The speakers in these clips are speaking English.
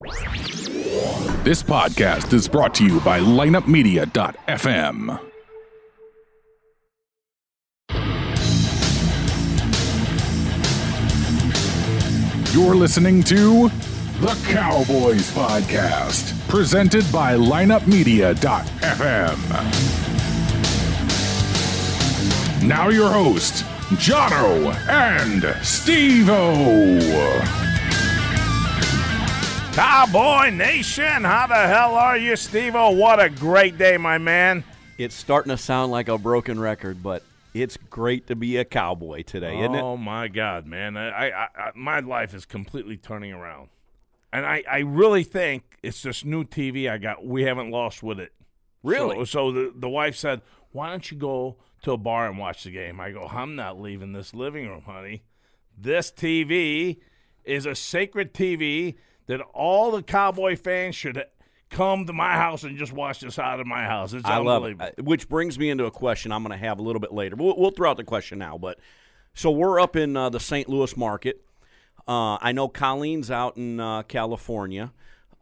This podcast is brought to you by lineupmedia.fm. You're listening to The Cowboys Podcast, presented by lineupmedia.fm. Now your hosts, Jono and Steve-O. Cowboy Nation, how the hell are you, Steve-O? What a great day, my man. It's starting to sound like a broken record, but it's great to be a Cowboy today, isn't it? Oh, my God, man. My life is completely turning around. And I really think it's this new TV I got. We haven't lost with it. Really? So the wife said, why don't you go to a bar and watch the game? I go, I'm not leaving this living room, honey. This TV is a sacred TV that all the Cowboy fans should come to my house and just watch this out of my house. It's unbelievable. Love it. Which brings me into a question I'm going to have a little bit later. We'll throw out the question now. But so we're up in the St. Louis market. I know Colleen's out in California,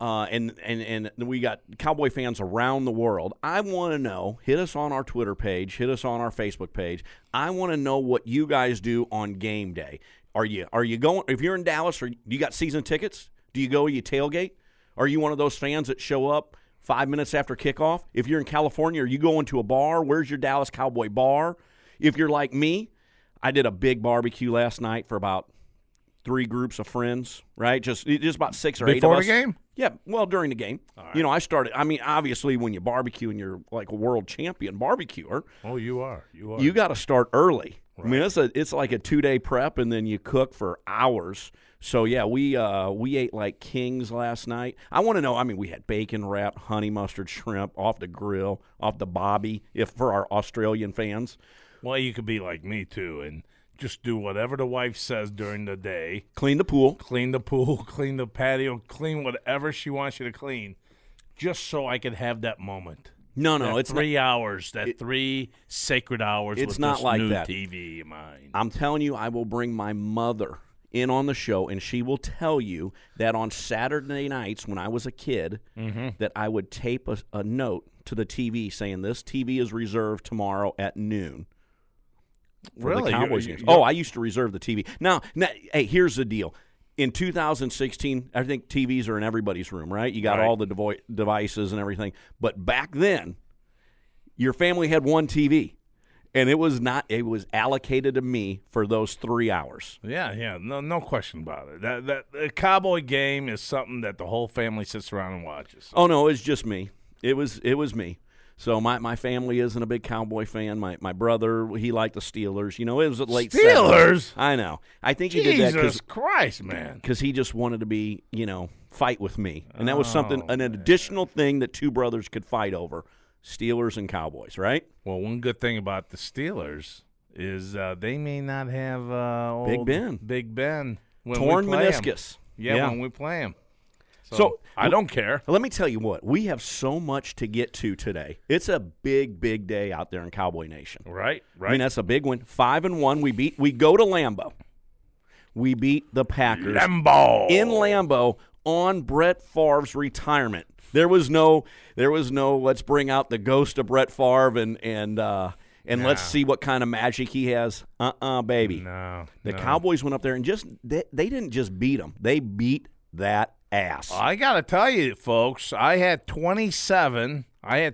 and we got Cowboy fans around the world. I want to know, hit us on our Twitter page, hit us on our Facebook page. I want to know what you guys do on game day. Are you going, if you're in Dallas, or you got season tickets? Do you go, you tailgate? Are you one of those fans that show up 5 minutes after kickoff? If you're in California, are you going to a bar? Where's your Dallas Cowboy bar? If you're like me, I did a big barbecue last night for about 3 groups of friends, right? Just about 6 or 8 of us. Before the game? Yeah, well, during the game. All right. You know, obviously when you barbecue and you're like a world champion barbecuer. Oh, you are. You got to start early. Right. I mean, it's like a 2-day prep, and then you cook for hours. So, yeah, we ate like kings last night. I want to know, I mean, we had bacon wrapped, honey mustard shrimp off the grill, off the bobby, for our Australian fans. Well, you could be like me, too, and just do whatever the wife says during the day. Clean the pool, clean the patio, clean whatever she wants you to clean, just so I could have that moment. No, it's 3 hours, 3 sacred hours. It's with not this like new that. TV of mine. I'm telling you, I will bring my mother in on the show, and she will tell you that on Saturday nights when I was a kid, that I would tape a note to the TV saying this TV is reserved tomorrow at noon. For the Cowboys games. Oh, I used to reserve the TV. Now, hey, here's the deal. In 2016, I think TVs are in everybody's room, right? You got all the devices and everything. But back then, your family had one TV, and it was allocated to me for those 3 hours. Yeah, no question about it. That the Cowboy game is something that the whole family sits around and watches. Oh no, it's just me. It was me. So my family isn't a big Cowboy fan. My brother, he liked the Steelers. You know, it was a late Steelers. 70s. I know. I think he did that Jesus Christ, man. Because he just wanted to be, fight with me, and that was an additional thing that 2 brothers could fight over: Steelers and Cowboys, right? Well, one good thing about the Steelers is they may not have old Big Ben when torn we play meniscus. Yeah, when we play him. So I don't care. Let me tell you what, we have so much to get to today. It's a big, big day out there in Cowboy Nation. Right. I mean, that's a big one. 5-1. We go to Lambeau. We beat the Packers in Lambeau on Brett Favre's retirement. There was no let's bring out the ghost of Brett Favre and let's see what kind of magic he has. Baby. No. The Cowboys went up there and they didn't just beat them. They beat that ass. I got to tell you, folks, I had 27. I had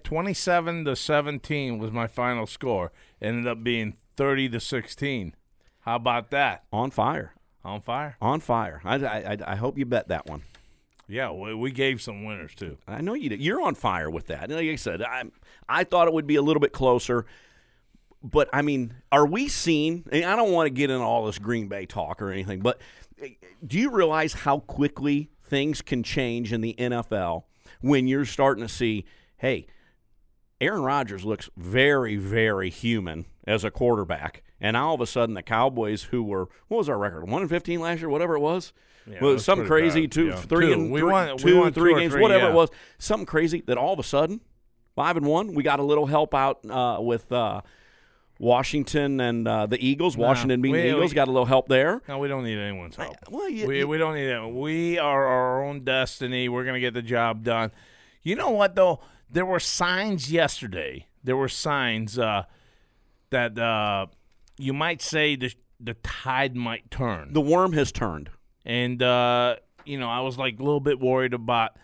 27-17 was my final score. Ended up being 30-16. How about that? On fire. On fire? On fire. I hope you bet that one. Yeah, we gave some winners, too. I know you did. You're on fire with that. Like I said, I thought it would be a little bit closer. But, I mean, are we seeing – and I don't want to get into all this Green Bay talk or anything, but do you realize how quickly things can change in the NFL when you're starting to see, hey, Aaron Rodgers looks very, very human as a quarterback, and all of a sudden the Cowboys, who were, what was our record, 1-15 last year, whatever it was? Yeah, well, something crazy, bad. three games, whatever it was, something crazy that all of a sudden, 5-1, we got a little help out with Washington and the Eagles. Washington being the Eagles. Got a little help there. No, we don't need anyone's help. We don't need it. We are our own destiny. We're going to get the job done. You know what, though? There were signs yesterday. There were signs that you might say the tide might turn. The worm has turned. And, I was like a little bit worried about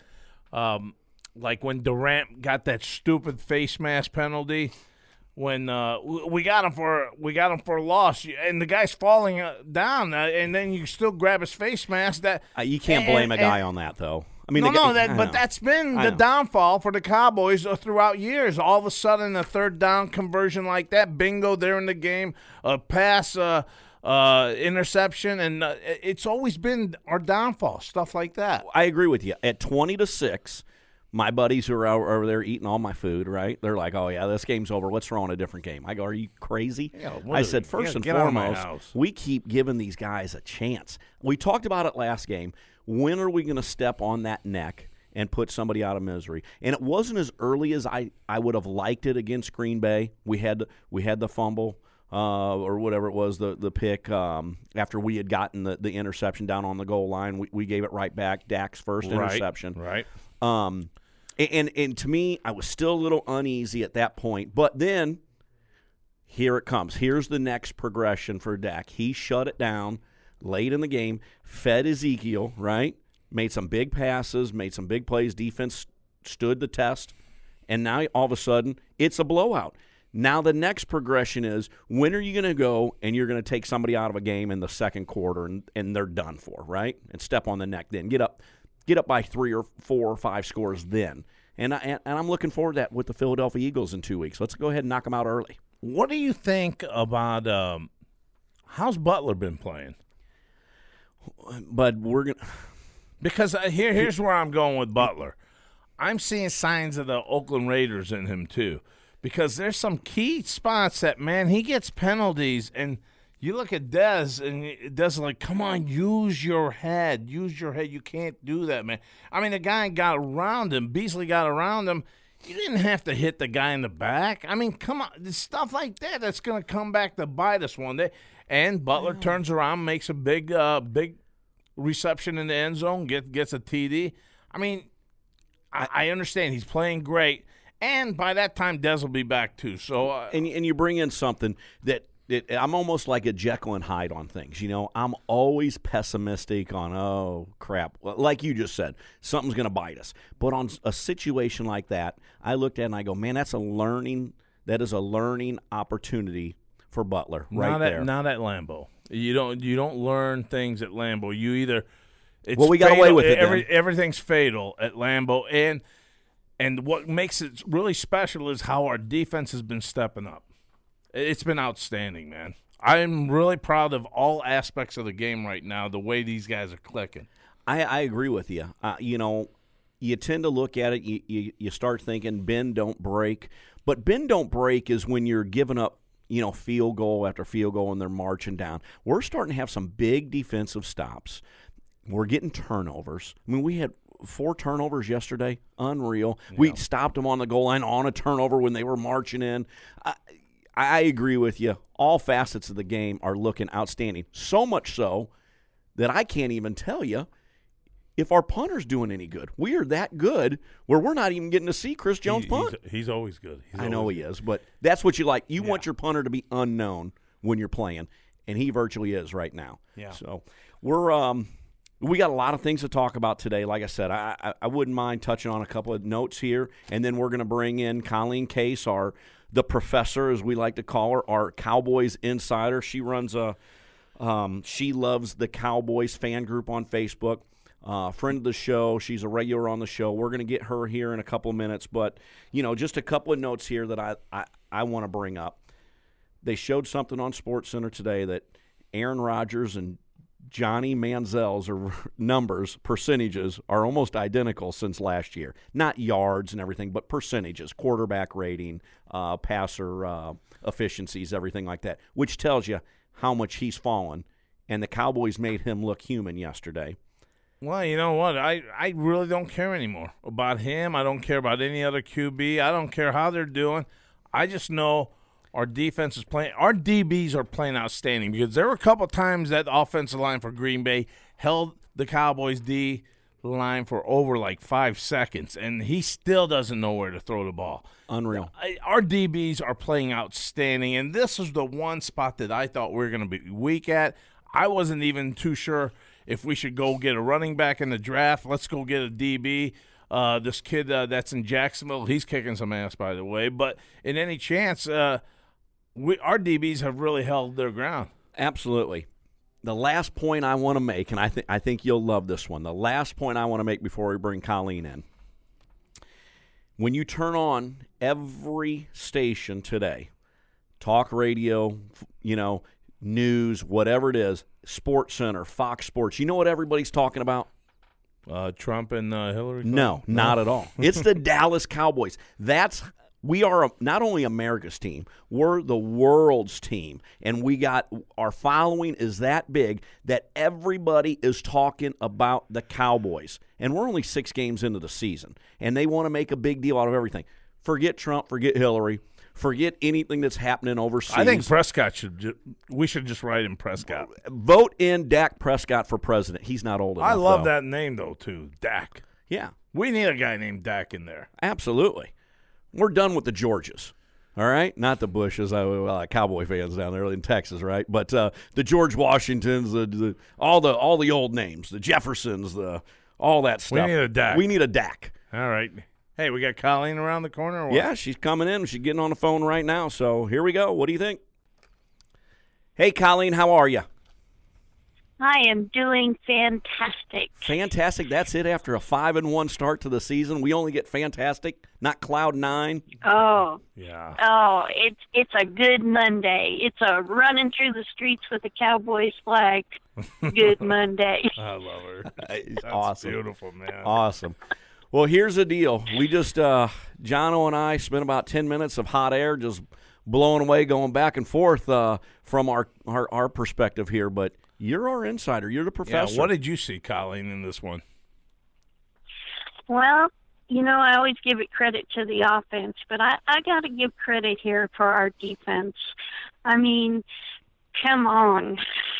like when Durant got that stupid face mask penalty. When we got him for a loss, and the guy's falling down, and then you still grab his face mask. That you can't blame a guy on that, though. I mean, that's been the downfall for the Cowboys throughout years. All of a sudden, a third down conversion like that, bingo, they're in the game. A pass, interception, and it's always been our downfall. Stuff like that. I agree with you. At 20-6. My buddies who are over there eating all my food, right? They're like, "Oh yeah, this game's over. Let's throw in a different game." I go, "Are you crazy?" Yeah, I said, first and foremost, we keep giving these guys a chance. We talked about it last game. When are we going to step on that neck and put somebody out of misery? And it wasn't as early as I would have liked it against Green Bay. We had the fumble or whatever it was, the pick after we had gotten the interception down on the goal line. We gave it right back. Dak's first interception. Right. And to me, I was still a little uneasy at that point. But then, here it comes. Here's the next progression for Dak. He shut it down late in the game, fed Ezekiel, right? Made some big passes, made some big plays. Defense stood the test. And now, all of a sudden, it's a blowout. Now the next progression is, when are you going to go and you're going to take somebody out of a game in the second quarter and they're done for, right? And step on the neck then. Get up by 3 or 4 or 5 scores then. And I'm looking forward to that with the Philadelphia Eagles in 2 weeks. Let's go ahead and knock them out early. What do you think about how's Butler been playing? But we're going to – because here's where I'm going with Butler. I'm seeing signs of the Oakland Raiders in him too, because there's some key spots that, man, he gets penalties and – you look at Dez, and Dez is like, come on, use your head. Use your head. You can't do that, man. I mean, the guy got around him. Beasley got around him. You didn't have to hit the guy in the back. I mean, come on. Stuff like that's going to come back to bite us one day. And Butler turns around, makes a big reception in the end zone, gets a TD. I mean, I understand. He's playing great. And by that time, Dez will be back too. So, and you bring in something that – I'm almost like a Jekyll and Hyde on things. I'm always pessimistic on, oh, crap. Like you just said, something's going to bite us. But on a situation like that, I looked at it and I go, man, that is a learning opportunity for Butler there. Not at Lambeau. You don't learn things at Lambeau. You either we got away with it. Everything's fatal at Lambeau, and what makes it really special is how our defense has been stepping up. It's been outstanding, man. I'm really proud of all aspects of the game right now, the way these guys are clicking. I agree with you. You tend to look at it, you start thinking bend, don't break. But bend, don't break is when you're giving up, field goal after field goal and they're marching down. We're starting to have some big defensive stops. We're getting turnovers. I mean, we had 4 turnovers yesterday. Unreal. Yeah. We stopped them on the goal line on a turnover when they were marching in. I agree with you. All facets of the game are looking outstanding. So much so that I can't even tell you if our punter's doing any good. We are that good where we're not even getting to see Chris Jones punt. He's always good. I know he is, but that's what you like. You want your punter to be unknown when you're playing, and he virtually is right now. Yeah. So we got a lot of things to talk about today. Like I said, I wouldn't mind touching on a couple of notes here, and then we're going to bring in Colleen Case, the professor, as we like to call her, our Cowboys insider. She runs she loves the Cowboys fan group on Facebook. Friend of the show. She's a regular on the show. We're going to get her here in a couple of minutes. But, just a couple of notes here that I want to bring up. They showed something on SportsCenter today that Aaron Rodgers and Johnny Manziel's percentages are almost identical since last year. Not yards and everything, but percentages, quarterback rating, passer efficiencies, everything like that, which tells you how much he's fallen. And the Cowboys made him look human yesterday. Well, you know what? I really don't care anymore about him. I don't care about any other QB. I don't care how they're doing. I just know our defense is playing. Our DBs are playing outstanding because there were a couple times that offensive line for Green Bay held the Cowboys D line for over like 5 seconds, and he still doesn't know where to throw the ball. Unreal. Our DBs are playing outstanding, and this is the one spot that I thought we were going to be weak at. I wasn't even too sure if we should go get a running back in the draft. Let's go get a DB. This kid that's in Jacksonville, he's kicking some ass, by the way. But in any chance, our DBs have really held their ground. Absolutely. The last point I want to make, and I think you'll love this one, the last point I want to make before we bring Colleen in. When you turn on every station today, talk radio, news, whatever it is, Sports Center, Fox Sports, you know what everybody's talking about? Trump and Hillary Clinton? No, not at all. It's the Dallas Cowboys. We are not only America's team, we're the world's team. And our following is that big that everybody is talking about the Cowboys. And we're only 6 games into the season. And they want to make a big deal out of everything. Forget Trump, forget Hillary, forget anything that's happening overseas. I think Prescott we should just write in Prescott. Vote in Dak Prescott for president. He's not old enough. I love that name, though, too, Dak. Yeah. We need a guy named Dak in there. Absolutely. We're done with the Georges, all right? Not the Bushes, Cowboy fans down there in Texas, right? But the George Washingtons, all the old names, the Jeffersons, all that stuff. We need a Dak. We need a Dak. All right. Hey, we got Colleen around the corner or what? Yeah, she's coming in. She's getting on the phone right now. So here we go. What do you think? Hey, Colleen, how are you? I am doing fantastic. Fantastic. That's it after a 5-1 start to the season. We only get fantastic, not cloud 9. Oh. Yeah. Oh, it's a good Monday. It's a running through the streets with a Cowboys flag. Good Monday. I love her. That's awesome. Beautiful, man. Awesome. Well, here's the deal. We just, Jono and I spent about 10 minutes of hot air just blowing away, going back and forth from our perspective here, but you're our insider. You're the professor. Yeah, what did you see, Colleen, in this one? Well, I always give it credit to the offense, but I got to give credit here for our defense. I mean, come on.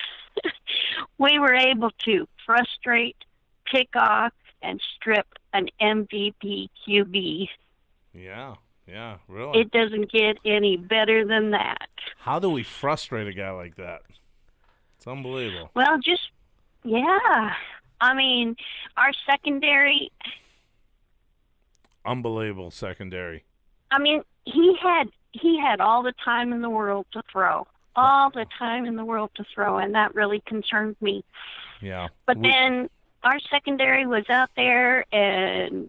We were able to frustrate, pick off, and strip an MVP QB. Yeah, really. It doesn't get any better than that. How do we frustrate a guy like that? It's unbelievable. Well, yeah. I mean, our secondary. Unbelievable secondary. I mean, he had all the time in the world to throw. All the time in the world to throw, and that really concerned me. Yeah. But then our secondary was out there, and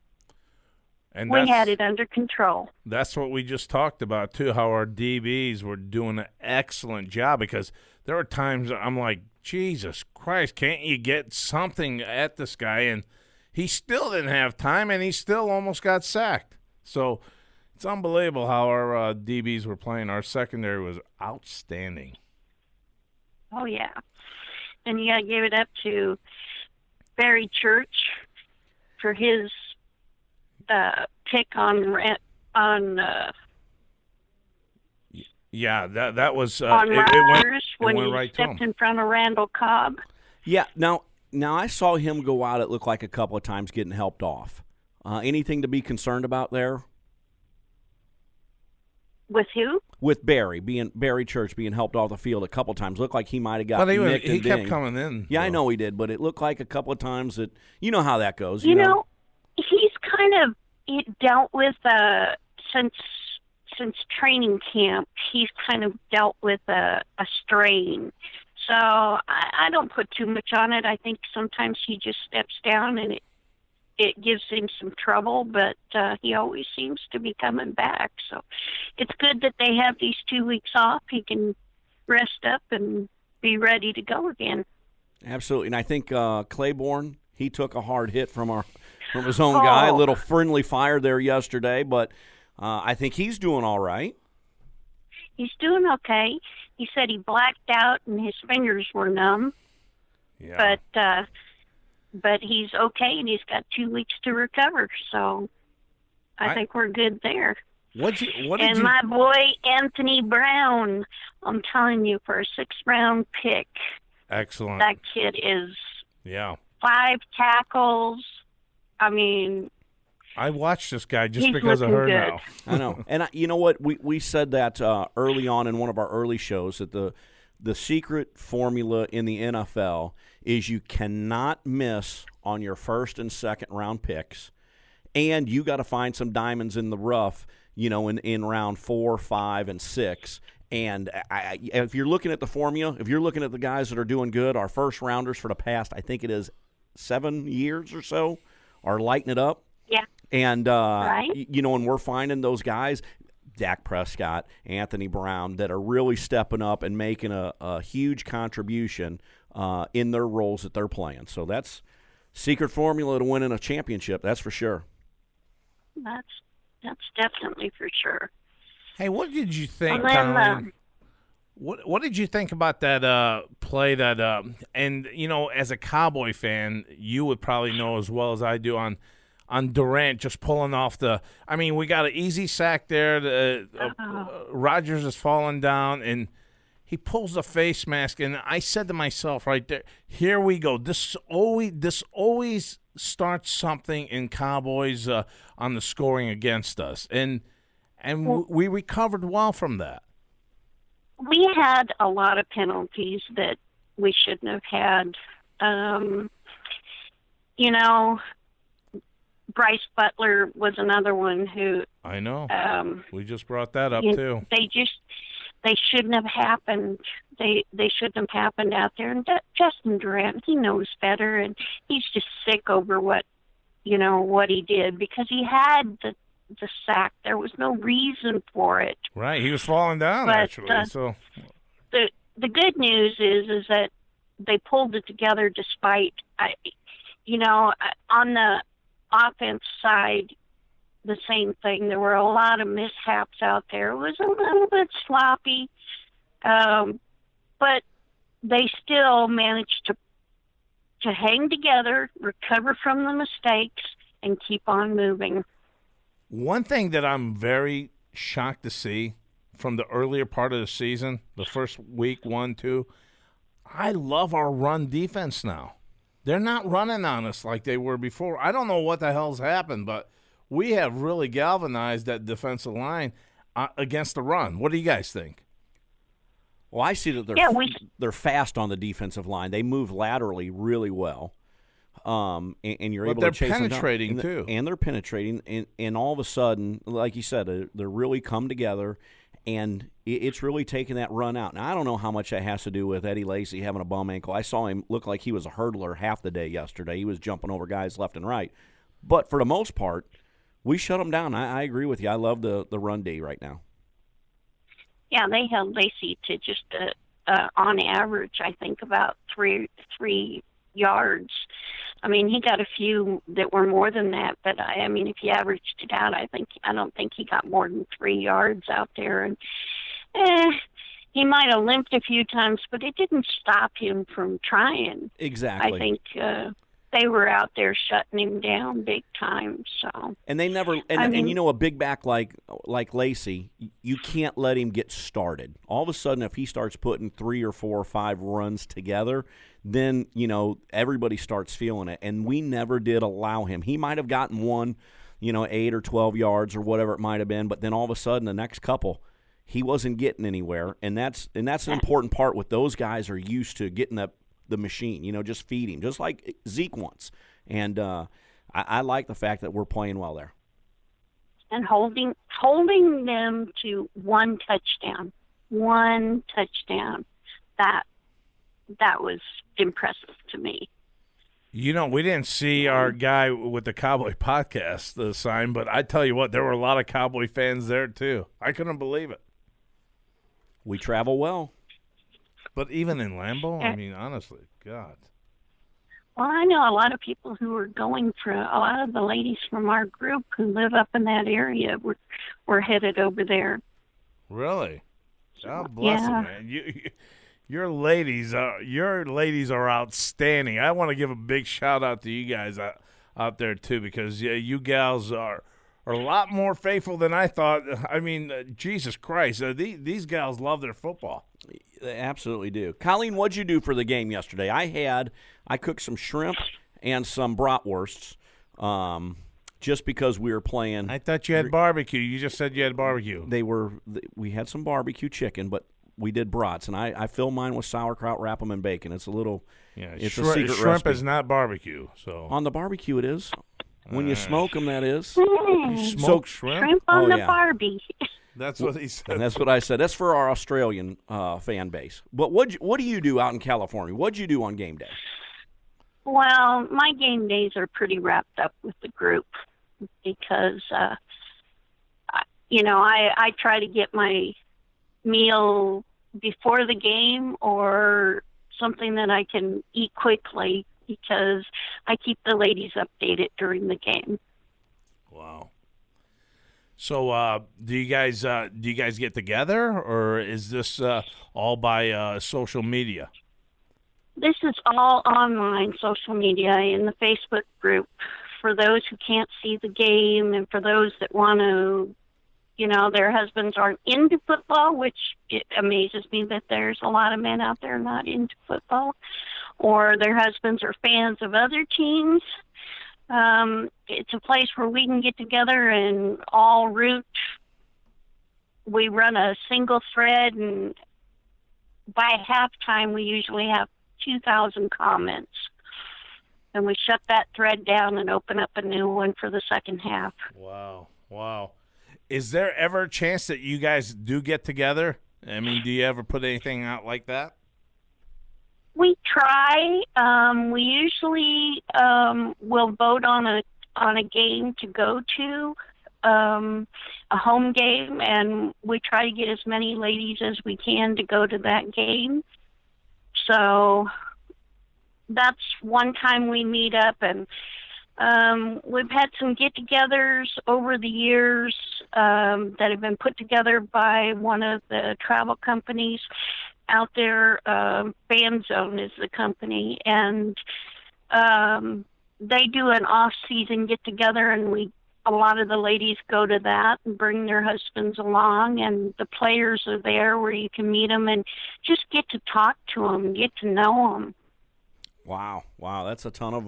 we had it under control. That's what we just talked about, too, how our DBs were doing an excellent job, because there were times I'm like, Jesus Christ, can't you get something at this guy? And he still didn't have time, and he still almost got sacked. So it's unbelievable how our DBs were playing. Our secondary was outstanding. Oh, yeah. And you got to give it up to Barry Church for his pick on yeah, that was on Rodgers when he right stepped in front of Randall Cobb. Yeah, now I saw him go out, it looked like a couple of times getting helped off. Anything to be concerned about there? With who? With Barry Church being helped off the field a couple of times. Looked like he might have got nicked he and kept dinged. coming in. Yeah, though. I know he did, but it looked like a couple of times that you know how that goes. You know, he's kind of dealt with since training camp. He's kind of dealt with a strain. So I don't put too much on it. I think sometimes he just steps down and it gives him some trouble, but he always seems to be coming back. So it's good that they have these 2 weeks off. He can rest up and be ready to go again. Absolutely. And I think Claiborne, he took a hard hit from his own guy. A little friendly fire there yesterday, but I think he's doing all right. He's doing okay. He said he blacked out and his fingers were numb. Yeah. But he's okay, and he's got 2 weeks to recover. So I think we're good there. What did And you? my boy Anthony Brown, I'm telling you, for a 6th-round pick, Excellent. that kid is Yeah. 5 tackles. I mean, I watched this guy just he's because of looking her good. now. I know. And you know what? We said that early on in one of our early shows that the secret formula in the NFL is you cannot miss on your first and second round picks, and you got to find some diamonds in the rough, in round 4, 5, and 6. And if you're looking at the formula, if you're looking at the guys that are doing good, our first rounders for the past, I think it is 7 years or so, are lighting it up. Yeah. And, Right. and we're finding those guys, Dak Prescott, Anthony Brown, that are really stepping up and making a huge contribution in their roles that they're playing. So that's secret formula to winning a championship, that's for sure. That's definitely for sure. Hey, what did you think, And then, Colleen? What did you think about that play that and as a Cowboy fan, you would probably know as well as I do on Durant just pulling off we got an easy sack there. Rodgers is falling down and he pulls the face mask, and I said to myself right there, here we go. This always starts something in Cowboys on the scoring against us, and we recovered well from that. We had a lot of penalties that we shouldn't have had. Bryce Butler was another one who. I know. We just brought that up too. They shouldn't have happened. They shouldn't have happened out there. And Justin Durant, he knows better, and he's just sick over what he did, because he had the sack. There was no reason for it. Right, he was falling down actually. So the good news is that they pulled it together despite on the offense side, the same thing. There were a lot of mishaps out there. It was a little bit sloppy, but they still managed to hang together, recover from the mistakes, and keep on moving. One thing that I'm very shocked to see from the earlier part of the season, the first week, 1, 2, I love our run defense now. They're not running on us like they were before. I don't know what the hell's happened, but we have really galvanized that defensive line against the run. What do you guys think? Well, I see that they're fast on the defensive line. They move laterally really well. And you're able to chase them down. They're penetrating too. And they're penetrating, and all of a sudden, like you said, they're really come together, and it's really taking that run out. Now, I don't know how much that has to do with Eddie Lacy having a bum ankle. I saw him look like he was a hurdler half the day yesterday. He was jumping over guys left and right. But for the most part, we shut them down. I agree with you. I love the run D right now. Yeah, they held Lacy to just on average, I think, about three yards. I mean, he got a few that were more than that, but if you averaged it out, I don't think he got more than 3 yards out there. And he might have limped a few times, but it didn't stop him from trying. Exactly. I think they were out there shutting him down big time. So. And they never. And a big back like Lacy, you can't let him get started. All of a sudden, if he starts putting 3 or 4 or 5 runs together, then everybody starts feeling it. And we never did allow him. He might have gotten one, 8 or 12 yards or whatever it might have been, but then all of a sudden, the next couple, he wasn't getting anywhere. And that's an important part. With those guys are used to getting the machine, just feed him, just like Zeke wants. And I like the fact that we're playing well there. And holding them to one touchdown, that was impressive to me. We didn't see our guy with the Cowboy podcast sign, but I tell you what, there were a lot of Cowboy fans there too. I couldn't believe it. We travel well. But even in Lambeau, honestly, God. Well, I know a lot of people who are going for a lot of the ladies from our group who live up in that area were headed over there. Really? God bless them, man. Your ladies are outstanding. I want to give a big shout out to you guys out there too, because you gals are are a lot more faithful than I thought. I mean, Jesus Christ, these gals love their football. They absolutely do. Colleen, what'd you do for the game yesterday? I cooked some shrimp and some bratwursts, just because we were playing. I thought you had barbecue. You just said you had barbecue. We had some barbecue chicken, but we did brats, and I fill mine with sauerkraut, wrap them in bacon. It's a little, it's a secret shrimp recipe. is not barbecue. So on the barbecue it is. When you smoke them, that is. you smoke shrimp? Shrimp on the yeah. Barbie. That's what he said. And that's what I said. That's for our Australian fan base. But what do you do out in California? What'd you do on game day? Well, my game days are pretty wrapped up with the group because, I try to get my meal before the game or something that I can eat quickly because I keep the ladies updated during the game. Wow. So, do you guys get together, or is this all by social media? This is all online social media in the Facebook group for those who can't see the game and for those that want to, their husbands aren't into football, which it amazes me that there's a lot of men out there not into football, or their husbands are fans of other teams. It's a place where we can get together and all root. We run a single thread, and by halftime we usually have 2,000 comments. And we shut that thread down and open up a new one for the second half. Wow. Is there ever a chance that you guys do get together? I mean, do you ever put anything out like that? We try. We usually will vote on a game to go to, a home game, and we try to get as many ladies as we can to go to that game. So that's one time we meet up, and we've had some get-togethers over the years that have been put together by one of the travel companies out there. Fan Zone is the company, and they do an off-season get-together, and a lot of the ladies go to that and bring their husbands along, and the players are there where you can meet them and just get to talk to them, get to know them. Wow, that's a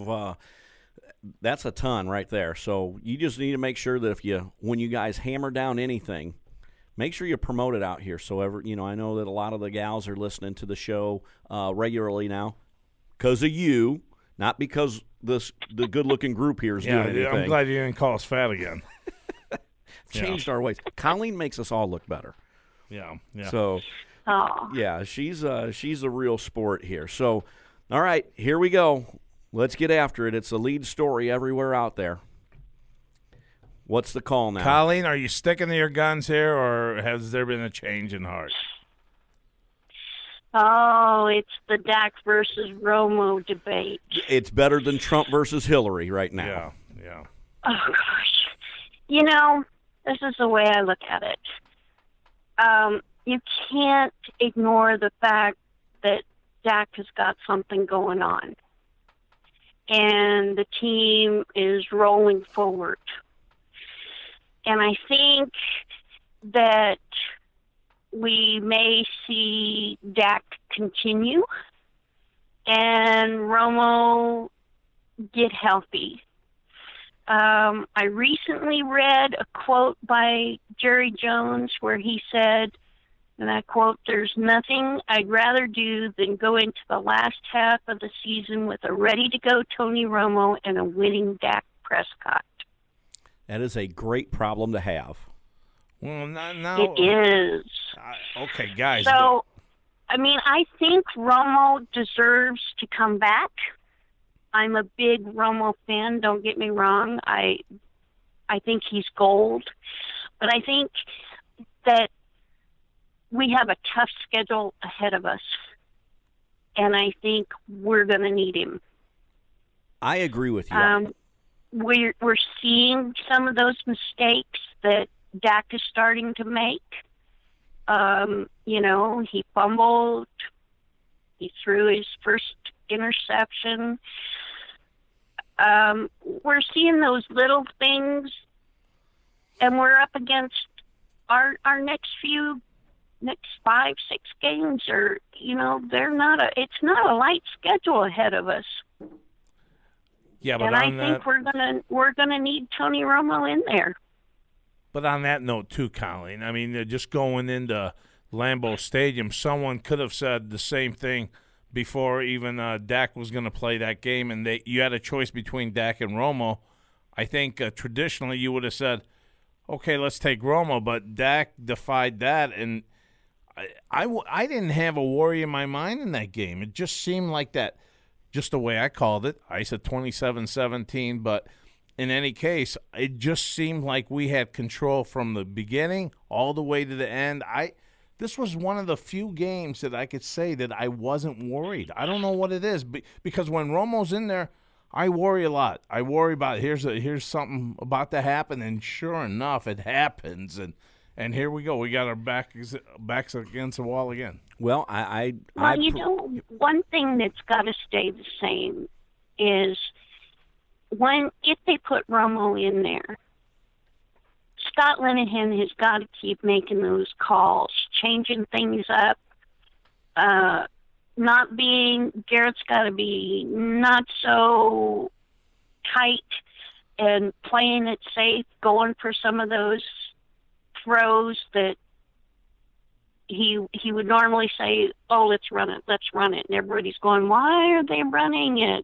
ton right there. So you just need to make sure that when you guys hammer down anything, make sure you promote it out here. So I know that a lot of the gals are listening to the show regularly now because of you, not because the good-looking group here is doing anything. I'm glad you didn't call us fat again. Changed our ways. Colleen makes us all look better. Yeah. So, yeah, she's a real sport here. So, all right, here we go. Let's get after it. It's a lead story everywhere out there. What's the call now? Colleen, are you sticking to your guns here, or has there been a change in heart? Oh, it's the Dak versus Romo debate. It's better than Trump versus Hillary right now. Yeah. Oh, gosh. This is the way I look at it. You can't ignore the fact that Dak has got something going on. And the team is rolling forward. And I think that we may see Dak continue and Romo get healthy. I recently read a quote by Jerry Jones where he said, and I quote, "There's nothing I'd rather do than go into the last half of the season with a ready-to-go Tony Romo and a winning Dak Prescott." That is a great problem to have. Well, now it is. Okay, guys. So, I think Romo deserves to come back. I'm a big Romo fan, don't get me wrong. I think he's gold. But I think that we have a tough schedule ahead of us. And I think we're going to need him. I agree with you. We're seeing some of those mistakes that Dak is starting to make. He fumbled. He threw his first interception. We're seeing those little things and we're up against our next 5-6 games are, it's not a light schedule ahead of us. Yeah, but and I think we're gonna need Tony Romo in there. But on that note, too, Colleen, I mean, just going into Lambeau Stadium, someone could have said the same thing before even Dak was going to play that game, and you had a choice between Dak and Romo. I think traditionally you would have said, okay, let's take Romo, but Dak defied that, and I didn't have a worry in my mind in that game. It just seemed like that, just the way I called it. I said 27-17, but in any case, it just seemed like we had control from the beginning all the way to the end. This was one of the few games that I could say that I wasn't worried. I don't know what it is, because when Romo's in there, I worry a lot. I worry about here's something about to happen, and sure enough, it happens, and here we go. We got our backs against the wall again. Well, one thing that's got to stay the same is if they put Romo in there, Scott Linehan has got to keep making those calls, changing things up. Garrett's got to be not so tight and playing it safe, going for some of those throws that he would normally say, oh, let's run it. And everybody's going, why are they running it?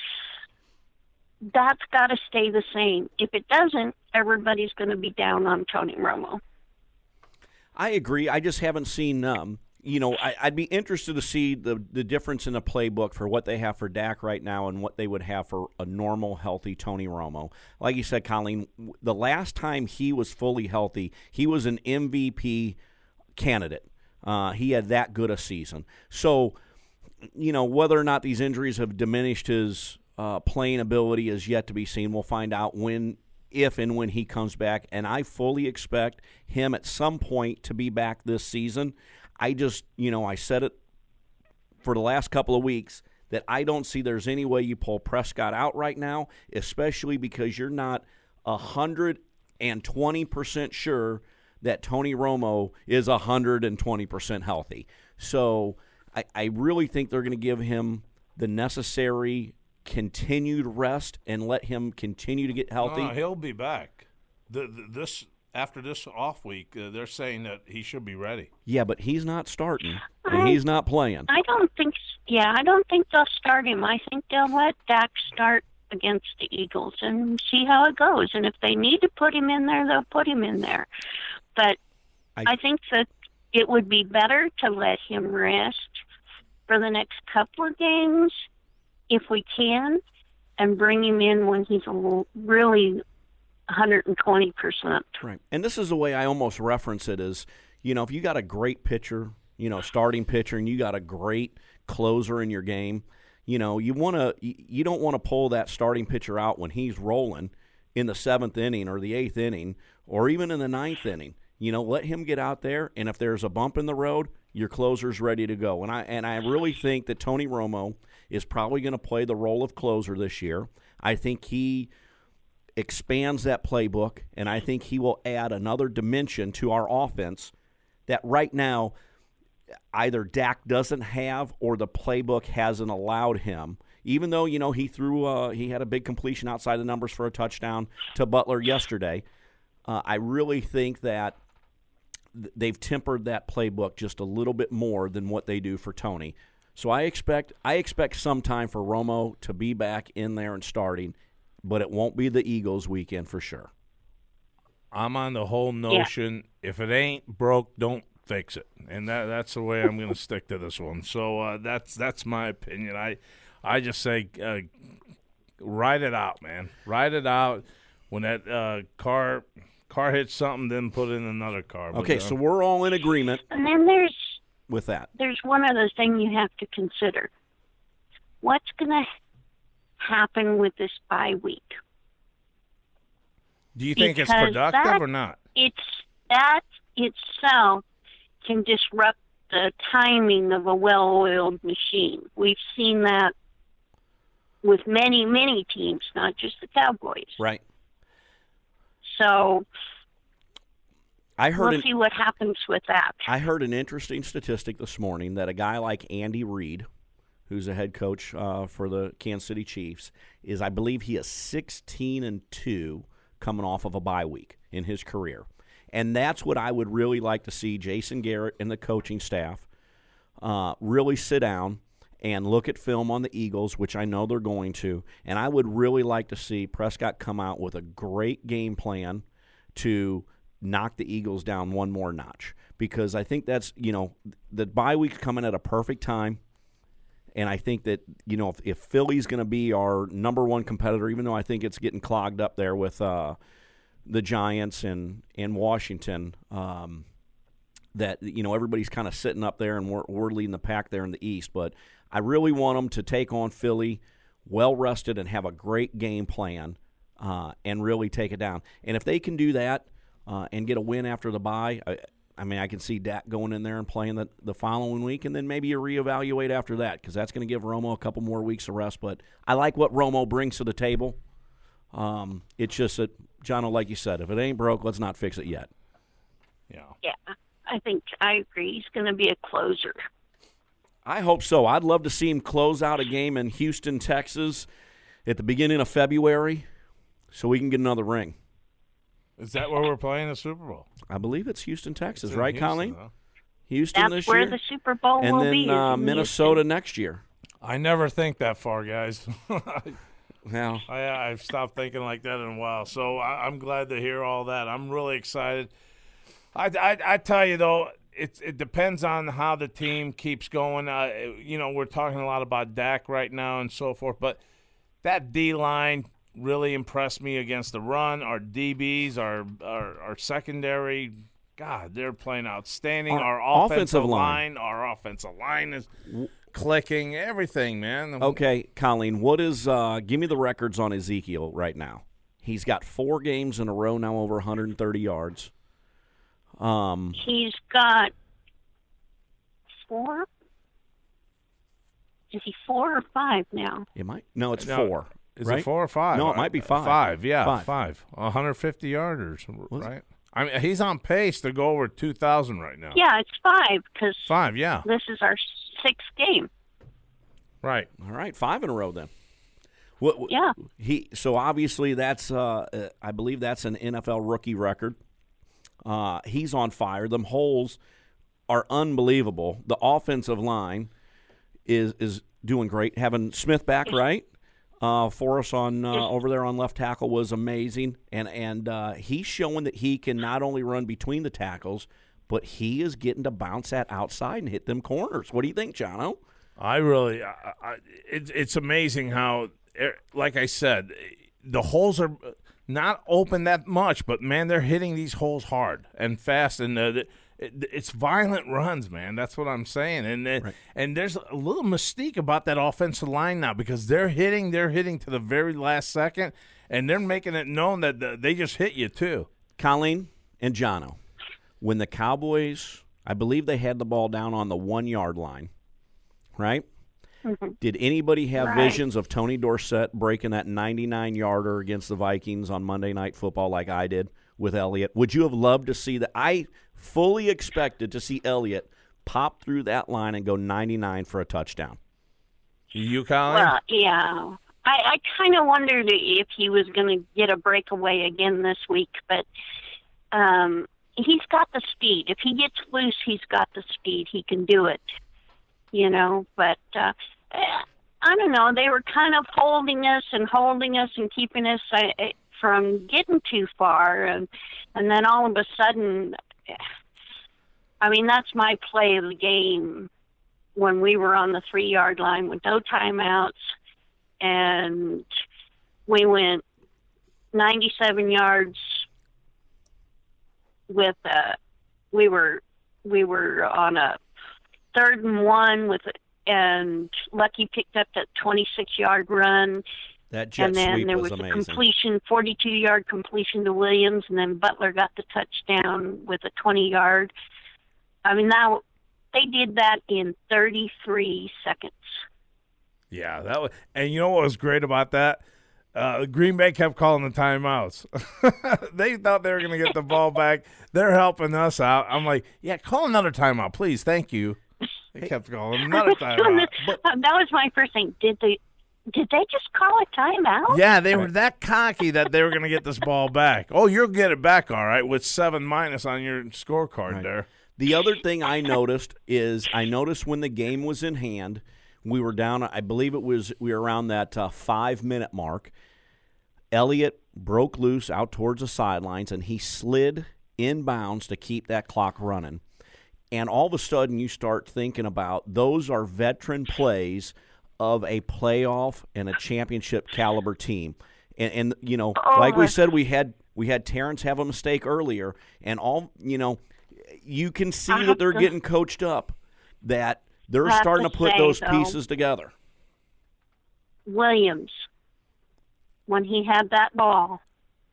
That's got to stay the same. If it doesn't, everybody's going to be down on Tony Romo. I agree. I just haven't seen I'd be interested to see the difference in the playbook for what they have for Dak right now and what they would have for a normal, healthy Tony Romo. Like you said, Colleen, the last time he was fully healthy, he was an MVP candidate. He had that good a season. So, whether or not these injuries have diminished his playing ability is yet to be seen. We'll find out if and when he comes back, and I fully expect him at some point to be back this season. I just, I said it for the last couple of weeks that I don't see there's any way you pull Prescott out right now, especially because you're not 120% sure that Tony Romo is 120% healthy. So I really think they're going to give him the necessary continued rest and let him continue to get healthy. No, he'll be back. After this off week, they're saying that he should be ready. Yeah, but he's not starting, and he's not playing. I don't think they'll start him. I think they'll let Dak start against the Eagles and see how it goes. And if they need to put him in there, they'll put him in there. But I think that it would be better to let him rest for the next couple of games if we can, and bring him in when he's really 120%. Right. And this is the way I almost reference it is, if you got a great pitcher, starting pitcher, and you got a great closer in your game, you don't want to pull that starting pitcher out when he's rolling in the 7th inning or the 8th inning or even in the 9th inning. Let him get out there, and if there's a bump in the road, your closer's ready to go. And I really think that Tony Romo is probably going to play the role of closer this year. I think he expands that playbook, and I think he will add another dimension to our offense that right now either Dak doesn't have or the playbook hasn't allowed him. Even though, he had a big completion outside the numbers for a touchdown to Butler yesterday, I really think that they've tempered that playbook just a little bit more than what they do for Tony. So I expect some time for Romo to be back in there and starting, but it won't be the Eagles weekend for sure. I'm on the whole notion, if it ain't broke, don't fix it. And that's the way I'm going to stick to this one. So that's my opinion. I just say ride it out, man. Ride it out. When that car hits something, then put in another car. Okay, so we're all in agreement. And then there's one other thing you have to consider. What's going to happen with this bye week? Do you think it's productive or not? That itself can disrupt the timing of a well-oiled machine. We've seen that with many, many teams, not just the Cowboys. Right. So we'll see what happens with that. I heard an interesting statistic this morning that a guy like Andy Reid, who's a head coach for the Kansas City Chiefs, I believe he is 16-2 coming off of a bye week in his career. And that's what I would really like to see Jason Garrett and the coaching staff really sit down and look at film on the Eagles, which I know they're going to. And I would really like to see Prescott come out with a great game plan to knock the Eagles down one more notch. Because I think that's, the bye week's coming at a perfect time. And I think that, if Philly's going to be our number one competitor, even though I think it's getting clogged up there with the Giants and Washington, that, everybody's kind of sitting up there and we're leading the pack there in the East. But I really want them to take on Philly well-rested and have a great game plan and really take it down. And if they can do that and get a win after the bye, I can see Dak going in there and playing the following week, and then maybe you reevaluate after that because that's going to give Romo a couple more weeks of rest. But I like what Romo brings to the table. It's just that, Jono, like you said, if it ain't broke, let's not fix it yet. Yeah, I agree. He's going to be a closer. I hope so. I'd love to see him close out a game in Houston, Texas at the beginning of February so we can get another ring. Is that where we're playing the Super Bowl? I believe it's Houston, Texas, it's right, Houston, Colleen? huh? Houston That's this year. That's where the Super Bowl and will then, be. Minnesota next year. I never think that far, guys. Now, I've stopped thinking like that in a while. So I'm glad to hear all that. I'm really excited. I tell you, though, it depends on how the team keeps going. We're talking a lot about Dak right now and so forth, but that D-line really impressed me against the run. Our DBs, our secondary, God, they're playing outstanding. Our offensive line is clicking. Everything, man. Okay, Colleen, what is give me the records on Ezekiel right now. He's got 4 games in a row now over 130 yards. He's got 4. Is he 4 or 5 now? It's 4. Is right? it 4 or 5? No, it might be 5. 5, yeah, 5. 150 yarders, right? I mean, he's on pace to go over 2,000 right now. Yeah, it's 5 because 5, yeah. This is our 6th game. Right. All right, 5 in a row then. Yeah. So obviously that's I believe that's an NFL rookie record. He's on fire. Them holes are unbelievable. The offensive line is doing great. Having Smith back, right? For us on over there on left tackle was amazing, and he's showing that he can not only run between the tackles, but he is getting to bounce that outside and hit them corners. What do you think, Jono? It's amazing how, like I said, the holes are not open that much, but man, they're hitting these holes hard and fast, and it's violent runs, man. That's what I'm saying. And there's a little mystique about that offensive line now because they're hitting to the very last second, and they're making it known that they just hit you too. Colleen and Jono, when the Cowboys, I believe they had the ball down on the 1-yard line, right? Mm-hmm. Did anybody have visions of Tony Dorsett breaking that 99-yarder against the Vikings on Monday Night Football like I did with Elliott? Would you have loved to see that? I fully expected to see Elliott pop through that line and go 99 for a touchdown. You, Colin? Well, yeah. I kind of wondered if he was going to get a breakaway again this week, but he's got the speed. If he gets loose, he's got the speed. He can do it, But I don't know. They were kind of holding us and keeping us from getting too far, and then all of a sudden, that's my play of the game when we were on the 3-yard line with no timeouts, and we went 97 yards with we were on a 3rd and 1 and Lucky picked up that 26-yard run. That jet and then sweep there was was amazing. A completion, 42-yard completion to Williams, and then Butler got the touchdown with a 20-yard. Now they did that in 33 seconds. Yeah, and you know what was great about that? Green Bay kept calling the timeouts. They thought they were going to get the ball back. They're helping us out. I'm like, yeah, call another timeout, please. Thank you. They kept calling another timeout. That was my first thing. Did they just call a timeout? Yeah, they were that cocky that they were going to get this ball back. Oh, you'll get it back, all right, with 7- on your scorecard there. The other thing I noticed when the game was in hand, we were down, I believe we were around that 5-minute mark. Elliott broke loose out towards the sidelines, and he slid inbounds to keep that clock running. And all of a sudden you start thinking about those are veteran plays of a playoff and a championship caliber team. And you know, like we said, we had Terrence have a mistake earlier, and you can see that they're getting coached up, that they're starting to put those pieces together. Williams, when he had that ball,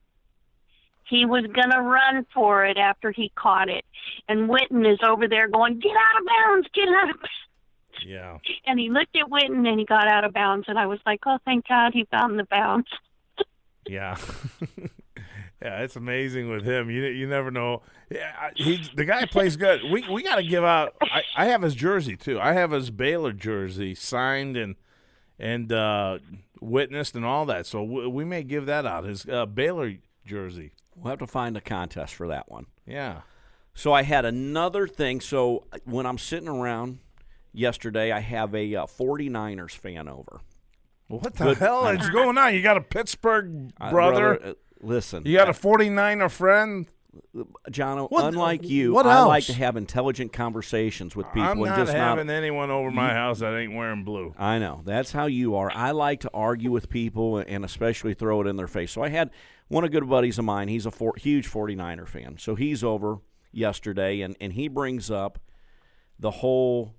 he was going to run for it after he caught it. And Witten is over there going, get out of bounds, get out of bounds. Yeah. And he looked at Witten and he got out of bounds. And I was like, oh, thank God he found the bounds. Yeah. Yeah, it's amazing with him. You never know. Yeah, the guy plays good. We got to give out. I have his jersey too. I have his Baylor jersey signed and witnessed and all that. So we may give that out. His Baylor jersey. We'll have to find a contest for that one. Yeah. So I had another thing. So when I'm sitting around yesterday, I have a 49ers fan over. What the hell is going on? You got a Pittsburgh brother? Listen. You got a 49er friend? John, unlike you, what I else? like to have intelligent conversations with people. I'm not and just having anyone over my house that ain't wearing blue. I know. That's how you are. I like to argue with people and especially throw it in their face. So I had one of good buddies of mine. He's a huge 49er fan. So he's over yesterday, and he brings up the whole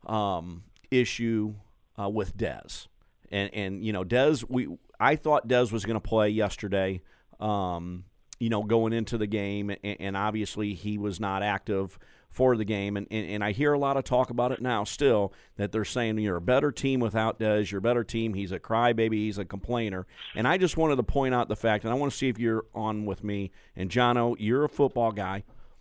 issue with Dez. And you know, Dez, I thought Dez was going to play yesterday, going into the game, and obviously he was not active for the game. And I hear a lot of talk about it now still, that they're saying you're a better team without Dez, you're a better team, he's a crybaby, he's a complainer. And I just wanted to point out the fact, and I want to see if you're on with me, and Jono, you're a football guy.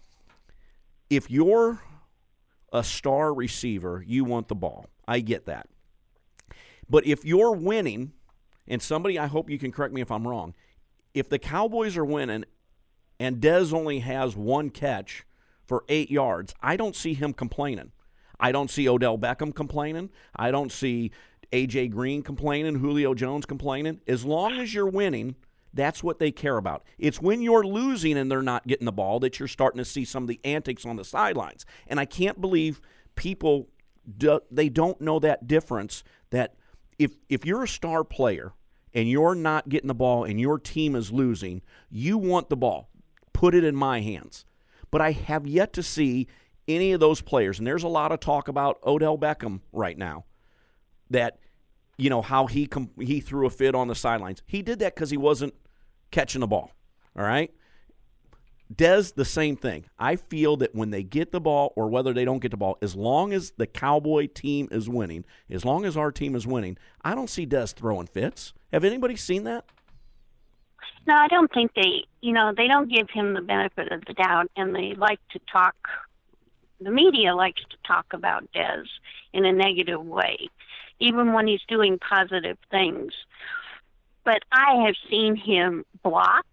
If you're a star receiver, you want the ball. I get that. But if you're winning, and somebody, I hope you can correct me if I'm wrong, if the Cowboys are winning and Dez only has one catch for 8 yards, I don't see him complaining. I don't see Odell Beckham complaining. I don't see A.J. Green complaining, Julio Jones complaining. As long as you're winning, that's what they care about. It's when you're losing and they're not getting the ball that you're starting to see some of the antics on the sidelines. And I can't believe people, they don't know that difference, that if you're a star player and you're not getting the ball and your team is losing, you want the ball. Put it in my hands. But I have yet to see any of those players, and there's a lot of talk about Odell Beckham right now, that, you know, how he threw a fit on the sidelines. He did that because he wasn't catching the ball, all right? Dez, the same thing. I feel that when they get the ball or whether they don't get the ball, as long as the Cowboy team is winning, as long as our team is winning, I don't see Dez throwing fits. Have anybody seen that? No, I don't think they don't give him the benefit of the doubt, and they like to talk, the media likes to talk about Dez in a negative way, even when he's doing positive things. But I have seen him block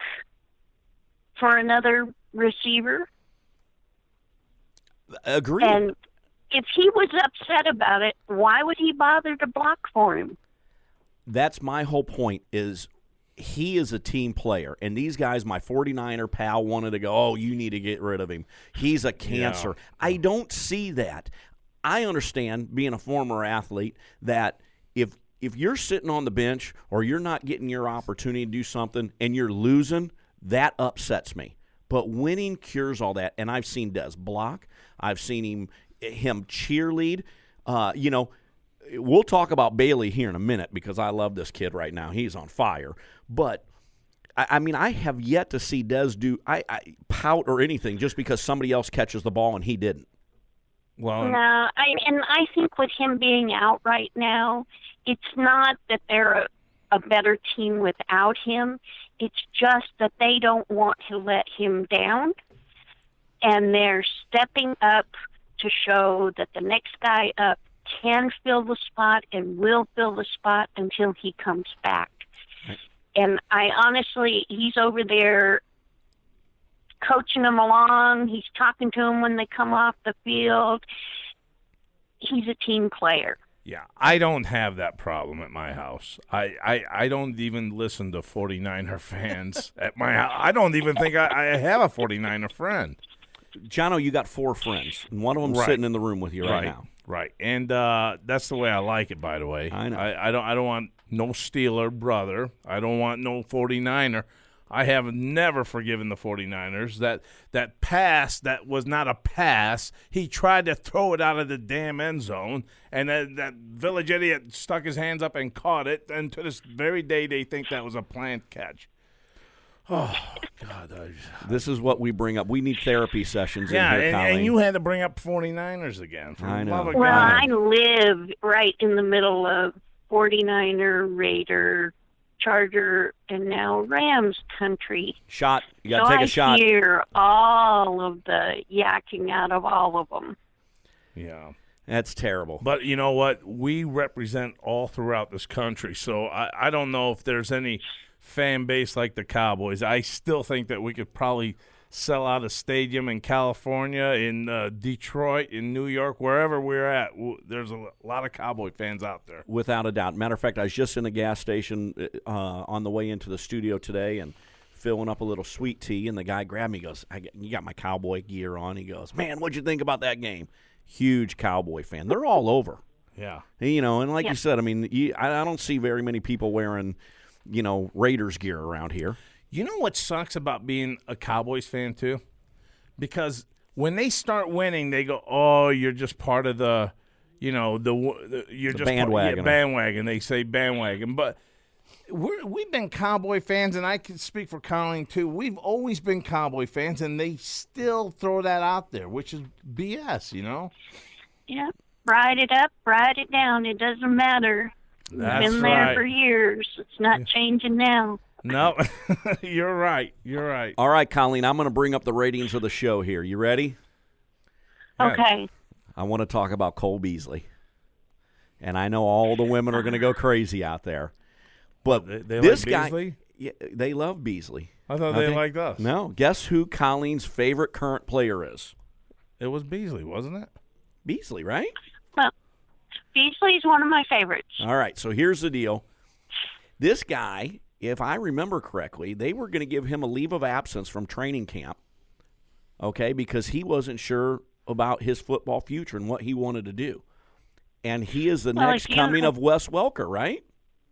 for another receiver. Agreed. And if he was upset about it, why would he bother to block for him? That's my whole point, is he is a team player. And these guys, my 49er pal wanted to go, oh, you need to get rid of him. He's a cancer. Yeah. I don't see that. I understand, being a former athlete, that if you're sitting on the bench or you're not getting your opportunity to do something and you're losing, that upsets me. But winning cures all that. And I've seen Dez block. I've seen him cheerlead. We'll talk about Bailey here in a minute because I love this kid right now. He's on fire. But, I mean, I have yet to see Dez do I pout or anything just because somebody else catches the ball and he didn't. Well, no, I think with him being out right now, it's not that they're a better team without him. It's just that they don't want to let him down, and they're stepping up to show that the next guy up can fill the spot and will fill the spot until he comes back. Right. And I honestly, he's over there coaching them along. He's talking to them when they come off the field. He's a team player. Yeah, I don't have that problem at my house. I don't even listen to 49er fans at my house. I don't even think I have a 49er friend. Jono, you got 4 friends, and one of them sitting in the room with you right now. Right, and that's the way I like it, by the way. I know. I don't want no Steeler brother. I don't want no 49er. I have never forgiven the 49ers. That pass that was not a pass. He tried to throw it out of the damn end zone, and that village idiot stuck his hands up and caught it, and to this very day they think that was a planned catch. Oh, God. This is what we bring up. We need therapy sessions in here, Colleen. And you had to bring up 49ers again. I know. Well, I live right in the middle of 49er, Raider, Charger, and now Rams country. Shot. You got to take a shot. I hear all of the yakking out of all of them. Yeah. That's terrible. But you know what? We represent all throughout this country, so I don't know if there's any fan base like the Cowboys. I still think that we could probably sell out a stadium in California, in Detroit, in New York, wherever we're at. There's a lot of Cowboy fans out there. Without a doubt. Matter of fact, I was just in a gas station on the way into the studio today and filling up a little sweet tea, and the guy grabbed me. He goes, you got my Cowboy gear on. He goes, man, what'd you think about that game? Huge Cowboy fan. They're all over. Yeah. And like you said, I mean, I don't see very many people wearing, Raiders gear around here. You know what sucks about being a Cowboys fan, too? Because when they start winning, they go, oh, you're just part of the, you're just bandwagon. Bandwagon. They say bandwagon. But we've been Cowboy fans, and I can speak for Colleen, too. We've always been Cowboy fans, and they still throw that out there, which is BS, Yeah. Ride it up, ride it down. It doesn't matter. That's been there for years. It's not changing now. No, you're right. You're right. All right, Colleen, I'm going to bring up the ratings of the show here. You ready? Okay. I want to talk about Cole Beasley. And I know all the women are going to go crazy out there. But they this like guy, Beasley? Yeah, they love Beasley. I thought they liked us. No. Guess who Colleen's favorite current player is? It was Beasley, wasn't it? Beasley, right? Well, Beasley's one of my favorites. All right, so here's the deal. This guy, if I remember correctly, they were going to give him a leave of absence from training camp, okay, because he wasn't sure about his football future and what he wanted to do. And he is the next coming of Wes Welker, right?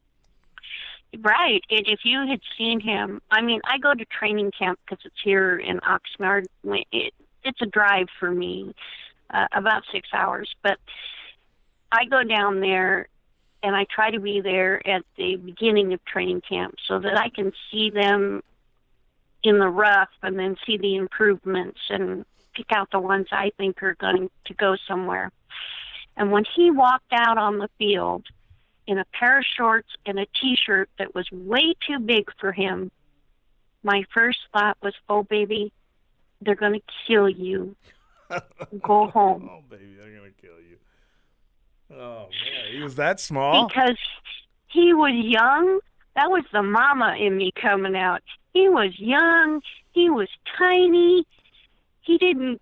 Right. And if you had seen him, I mean, I go to training camp because it's here in Oxnard. It's a drive for me, about 6 hours. But I go down there, and I try to be there at the beginning of training camp so that I can see them in the rough and then see the improvements and pick out the ones I think are going to go somewhere. And when he walked out on the field in a pair of shorts and a T-shirt that was way too big for him, my first thought was, oh, baby, they're going to kill you. Go home. Oh, baby, they're going to kill you. Oh, man, he was that small? Because he was young. That was the mama in me coming out. He was young. He was tiny. He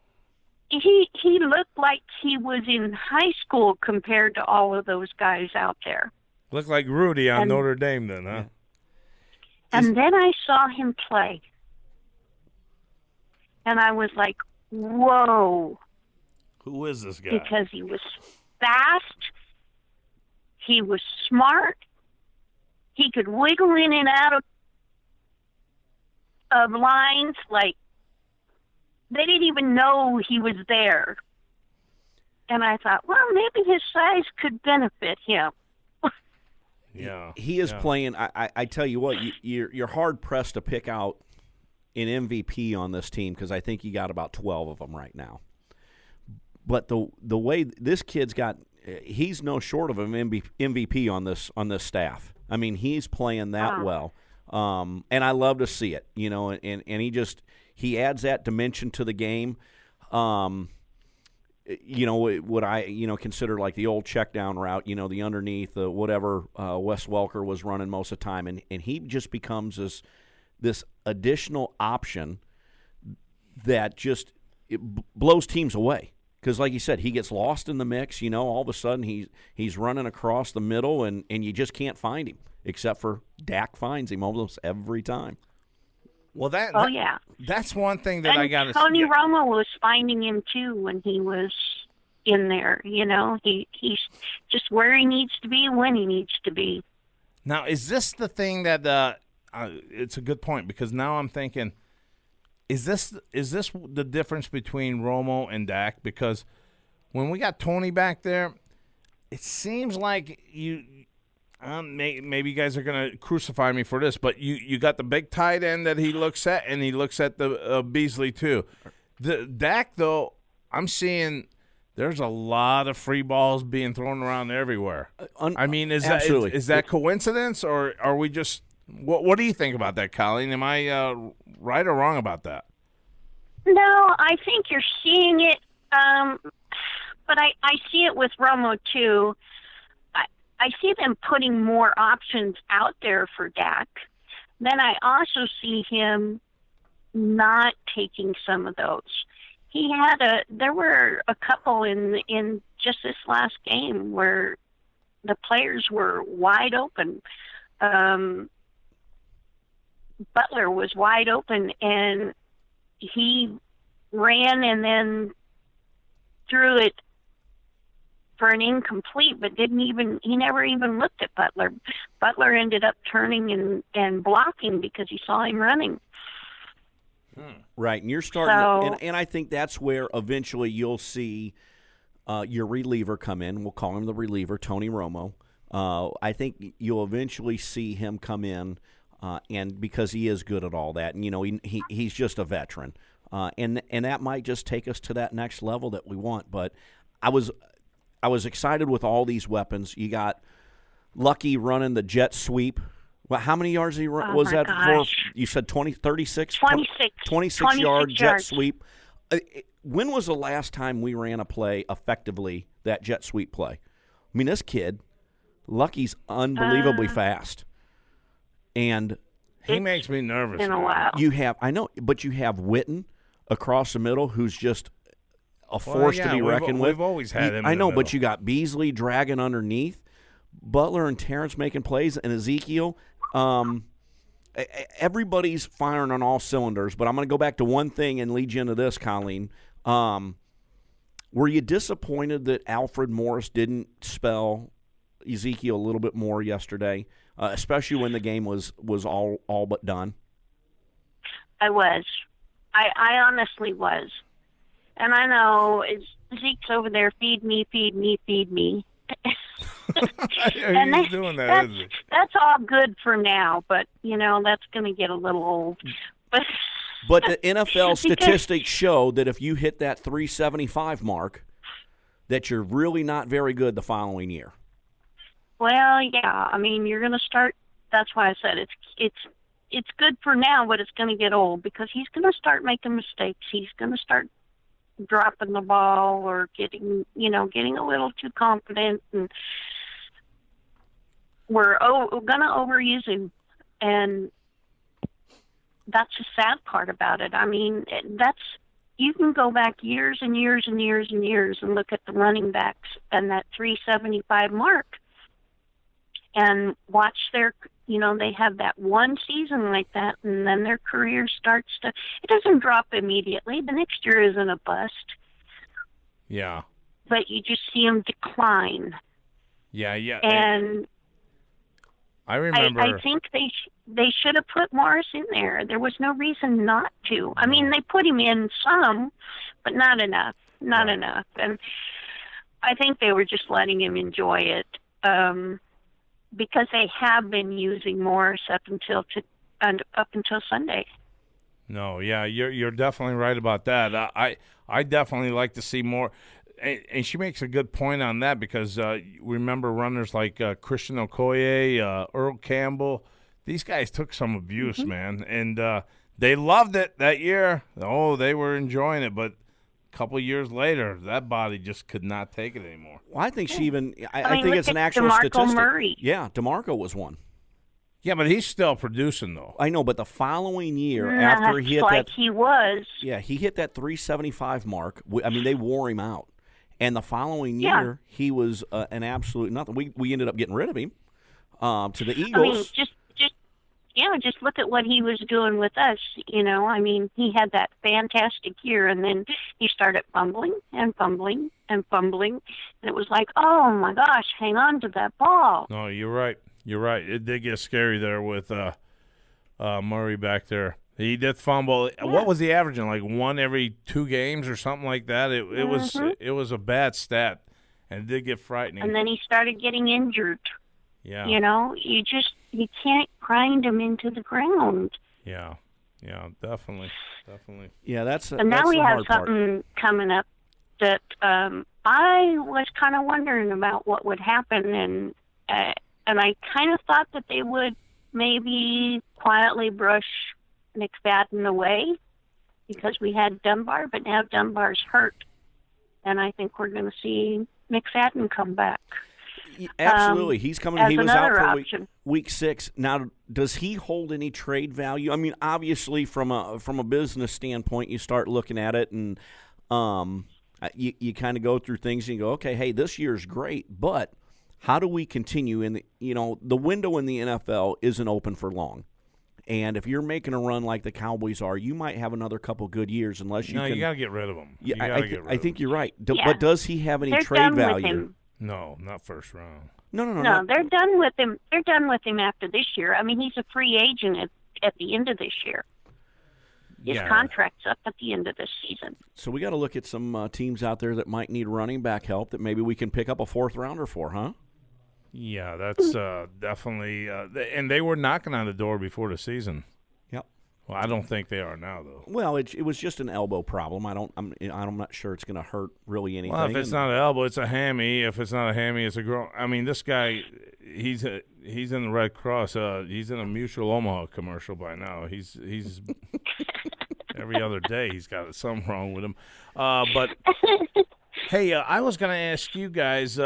looked like he was in high school compared to all of those guys out there. Looked like Rudy on Notre Dame then, huh? And then I saw him play. And I was like, whoa. Who is this guy? Because he was fast. He was smart. He could wiggle in and out of lines like they didn't even know he was there. And I thought, well, maybe his size could benefit him. Yeah, he is playing. I tell you what, you're hard pressed to pick out an MVP on this team because I think you got about 12 of them right now. But the way this kid's got he's no short of an MVP on this staff. I mean, he's playing that well, and I love to see it. And he adds that dimension to the game. What I consider like the old check down route. The underneath, whatever Wes Welker was running most of the time, and he just becomes this additional option that just blows teams away. Because, like you said, he gets lost in the mix. All of a sudden he's running across the middle, and you just can't find him, except for Dak finds him almost every time. Well, yeah. That's one thing that I got to. Tony Romo was finding him too when he was in there. He's just where he needs to be when he needs to be. Now, is this the thing that? It's a good point, because now I'm thinking. Is this the difference between Romo and Dak? Because when we got Tony back there, it seems like you maybe you guys are going to crucify me for this, but you got the big tight end that he looks at, and he looks at the Beasley too. The Dak, though, I'm seeing there's a lot of free balls being thrown around everywhere. I mean, is that coincidence, or are we just what do you think about that, Colleen? Am I right or wrong about that? No, I think you're seeing it, but I see it with Romo too. I see them putting more options out there for Dak. Then I also see him not taking some of those. There were a couple in just this last game where the players were wide open. Butler was wide open, and he ran and then threw it for an incomplete, but he never even looked at Butler. Butler ended up turning and blocking because he saw him running. Right, and you're starting and I think that's where eventually you'll see your reliever come in. We'll call him the reliever, Tony Romo. I think you'll eventually see him come in, and because he is good at all that, and he's just a veteran, and that might just take us to that next level that we want. But I was excited with all these weapons. You got Lucky running the jet sweep. Well, how many yards was that for? You said 36? 26 yard jet sweep. When was the last time we ran a play effectively, that jet sweep play? I mean, this kid, Lucky's unbelievably fast. And he makes me nervous. Been a while. You have Witten across the middle, who's just a force to be reckoned with. We've always had him. I know, but you got Beasley dragging underneath, Butler and Terrence making plays, and Ezekiel. Everybody's firing on all cylinders. But I'm going to go back to one thing and lead you into this, Colleen. Were you disappointed that Alfred Morris didn't spell Ezekiel a little bit more yesterday, especially when the game was all but done? I was. I honestly was. And I know Zeke's over there, feed me, feed me, feed me. And he's doing that, isn't he? That's all good for now, but, that's going to get a little old. But the NFL statistics show that if you hit that 375 mark, that you're really not very good the following year. Well, yeah. I mean, you're going to start. That's why I said it's good for now, but it's going to get old because he's going to start making mistakes. He's going to start dropping the ball or getting a little too confident, and we're going to overuse him, and that's the sad part about it. I mean, you can go back years and years and years and years and look at the running backs and that 375 mark and watch they have that one season like that, and then their career starts to, it doesn't drop immediately. The next year isn't a bust. Yeah. But you just see them decline. Yeah. And I remember. I think they should have put Morris in there. There was no reason not to. I mean, they put him in some, but not enough. Not enough. And I think they were just letting him enjoy it. Because they have been using Morris up until Sunday. No, yeah, you're definitely right about that. I definitely like to see more. and she makes a good point on that because remember runners like Christian Okoye, Earl Campbell. These guys took some abuse, man, and they loved it that year. Oh, they were enjoying it, but a couple years later, that body just could not take it anymore. Well, I think she even. I mean, think look it's an at actual DeMarco statistic. Murray. Yeah, DeMarco was one. Yeah, but he's still producing though. I know, but the following year after he hit like that, he was. yeah, he hit that 375 mark. I mean, they wore him out, and the following Yeah. year he was an absolute nothing. We ended up getting rid of him to the Eagles. I mean, just look at what he was doing with us. I mean, he had that fantastic year, and then he started fumbling and fumbling and fumbling, and it was like, oh my gosh, hang on to that ball. No, you're right. You're right. It did get scary there with Murray back there. He did fumble. Yeah. What was he averaging? Like 1 every 2 games or something like that. It was a bad stat, and it did get frightening. And then he started getting injured. Yeah. You can't grind him into the ground. Yeah, definitely. Yeah, that's And now that's we the have hard part. something coming up that I was kind of wondering about what would happen, and I kind of thought that they would maybe quietly brush McFadden away because we had Dunbar, but now Dunbar's hurt, and I think we're going to see McFadden come back. Absolutely, he's coming. As He was out another for option. week 6. Now, does he hold any trade value? I mean, obviously, from a business standpoint, you start looking at it, and you kind of go through things, and you go, okay, hey, this year's great, but how do we continue? In the window in the NFL isn't open for long, and if you're making a run like the Cowboys are, you might have another couple good years unless you. No, can, you got to get rid of him. Yeah, I think him. you're right. Yeah. But does he have any They're trade done value? with him. No, not first round. No. No, they're done with him. They're done with him after this year. I mean, he's a free agent at the end of this year. His contract's up at the end of this season. So we got to look at some teams out there that might need running back help that maybe we can pick up a 4th rounder for, huh? Yeah, that's definitely. And they were knocking on the door before the season. Yep. Well, I don't think they are now, though. Well, it was just an elbow problem. I'm not sure it's going to hurt really anything. Well, if it's not an elbow, it's a hammy. If it's not a hammy, it's a groin. I mean, this guy, he's in the Red Cross. He's in a Mutual Omaha commercial by now. He's every other day he's got something wrong with him. But hey, I was going to ask you guys,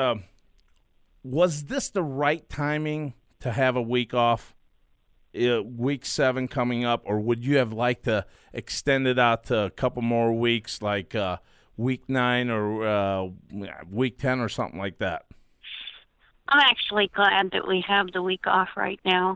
was this the right timing to have a week off? Week 7 coming up, or would you have liked to extend it out to a couple more weeks, like week 9 or week 10 or something like that? I'm actually glad that we have the week off right now.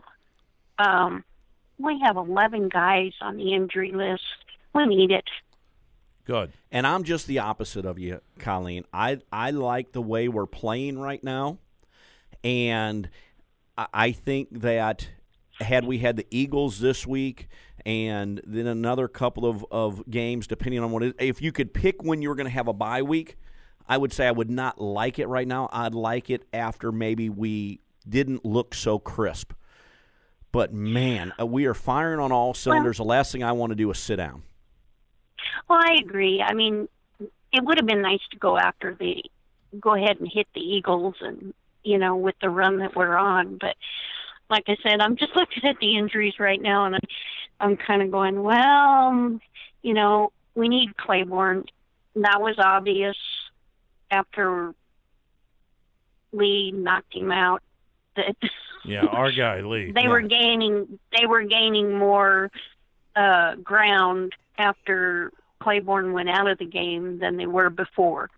We have 11 guys on the injury list. We need it. Good. And I'm just the opposite of you, Colleen. I like the way we're playing right now, and I think that had we had the Eagles this week and then another couple of games, depending on what it is, if you could pick when you were going to have a bye week, I would say I would not like it right now. I'd like it after maybe we didn't look so crisp. But, man, we are firing on all cylinders. The last thing I want to do is sit down. Well, I agree. I mean, it would have been nice to go ahead and hit the Eagles and, with the run that we're on. But like I said, I'm just looking at the injuries right now, and I'm kind of going, well, we need Claiborne. That was obvious after Lee knocked him out. That Yeah, our guy Lee. they were gaining more ground after Claiborne went out of the game than they were before.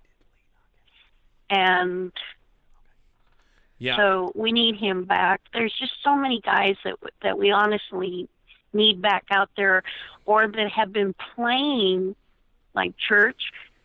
And Yeah. so we need him back. There's just so many guys that we honestly need back out there, or that have been playing like Church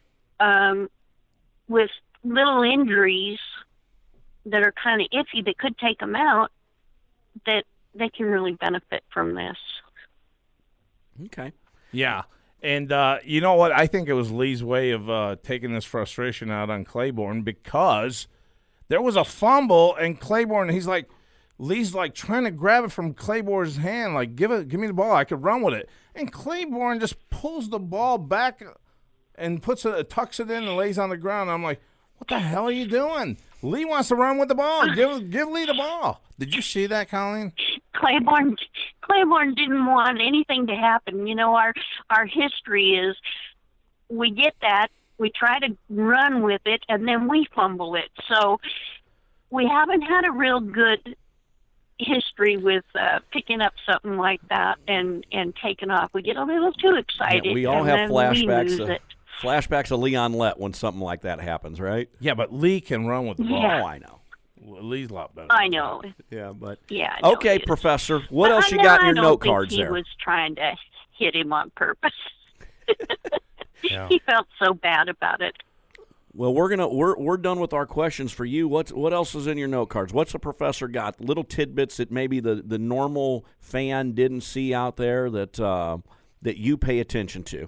with little injuries that are kind of iffy that could take them out, that they can really benefit from this. Okay. Yeah. And you know what? I think it was Lee's way of taking this frustration out on Claiborne, because there was a fumble, and Claiborne, Lee's like trying to grab it from Claiborne's hand, like, give me the ball, I could run with it. And Claiborne just pulls the ball back and tucks it in and lays on the ground. I'm like, what the hell are you doing? Lee wants to run with the ball. Give Lee the ball. Did you see that, Colleen? Claiborne didn't want anything to happen. You know, our history is we get that, we try to run with it, and then we fumble it. So we haven't had a real good history with picking up something like that and taking off. We get a little too excited. Yeah, we all and have then flashbacks. we lose it. Flashbacks of Leon Lett when something like that happens, right? Yeah, but Lee can run with the ball. Yeah. Oh, I know. Lee's a lot better. I know. Yeah, but Yeah. I know okay, he is. Professor. What But else you got in your note cards he there? was trying to hit him on purpose. Yeah. He felt so bad about it. Well, we're done with our questions for you. What else is in your note cards? What's the professor got? Little tidbits that maybe the normal fan didn't see out there that you pay attention to.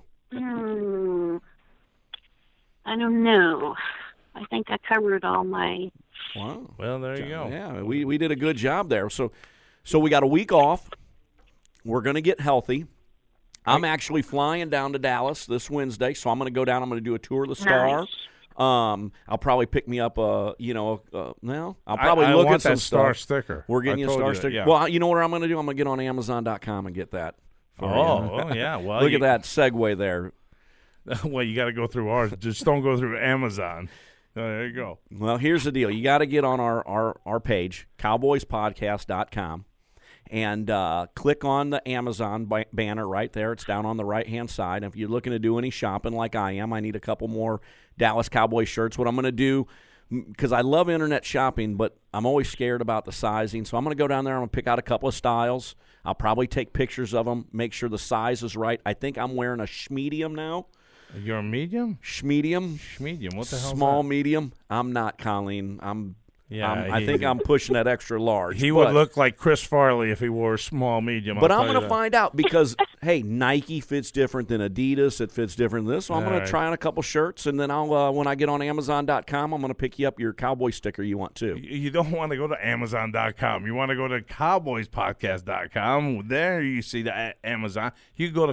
I don't know. I think I covered all my. Wow. Well, there you go. Yeah, we did a good job there. So we got a week off. We're going to get healthy. I'm actually flying down to Dallas this Wednesday, so I'm going to go down. I'm going to do a tour of the Star. Nice. I'll probably pick me up I'll probably I look want at some that Star stuff. sticker. We're getting I you a told Star that, sticker. yeah. Well, you know what I'm going to do? I'm going to get on Amazon.com and get that. For you. Oh, yeah. Well, Look at that segue there. Well, you got to go through ours. Just don't go through Amazon. There you go. Well, here's the deal. You got to get on our page, cowboyspodcast.com, and click on the Amazon banner right there. It's down on the right-hand side. If you're looking to do any shopping like I am, I need a couple more Dallas Cowboys shirts. What I'm going to do, because I love internet shopping, but I'm always scared about the sizing, so I'm going to go down there. I'm going to pick out a couple of styles. I'll probably take pictures of them, make sure the size is right. I think I'm wearing a schmedium now. You're a medium? Schmedium. Schmedium. What the hell? Small, medium. I'm not, Colleen. I he- think I'm pushing that extra large. He but, would look like Chris Farley if he wore a small medium. But I'll I'm tell going you to that. find out because, hey, Nike fits different than Adidas. It fits different than this. So I'm All going right. to try on a couple shirts, and then I'll when I get on Amazon.com, I'm going to pick you up your cowboy sticker you want too. You don't want to go to Amazon.com. You want to go to CowboysPodcast.com. There you see the Amazon. You go to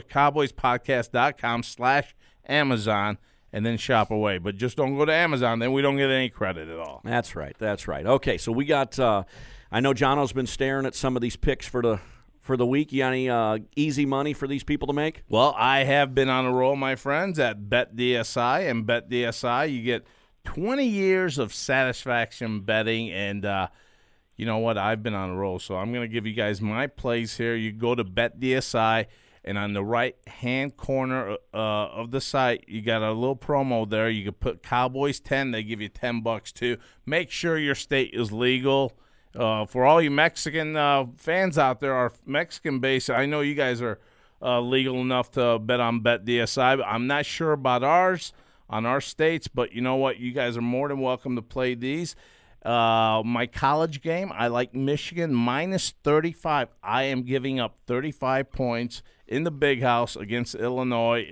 CowboysPodcast.com/Amazon and then shop away. But just don't go to Amazon. Then we don't get any credit at all. That's right. That's right. Okay, so we got. I know Jono's been staring at some of these picks for the week. You got any easy money for these people to make? Well, I have been on a roll, my friends, at BetDSI. And BetDSI, you get 20 years of satisfaction betting. And you know what? I've been on a roll. So I'm going to give you guys my plays here. You go to BetDSI, and on the right-hand corner of the site, you got a little promo there. You can put Cowboys 10. They give you $10 too. Make sure your state is legal. For all you Mexican fans out there, our Mexican base, I know you guys are legal enough to bet on BetDSI. But I'm not sure about ours on our states, but you know what? You guys are more than welcome to play these. My college game, I like Michigan minus 35. I am giving up 35 points in the big house against Illinois.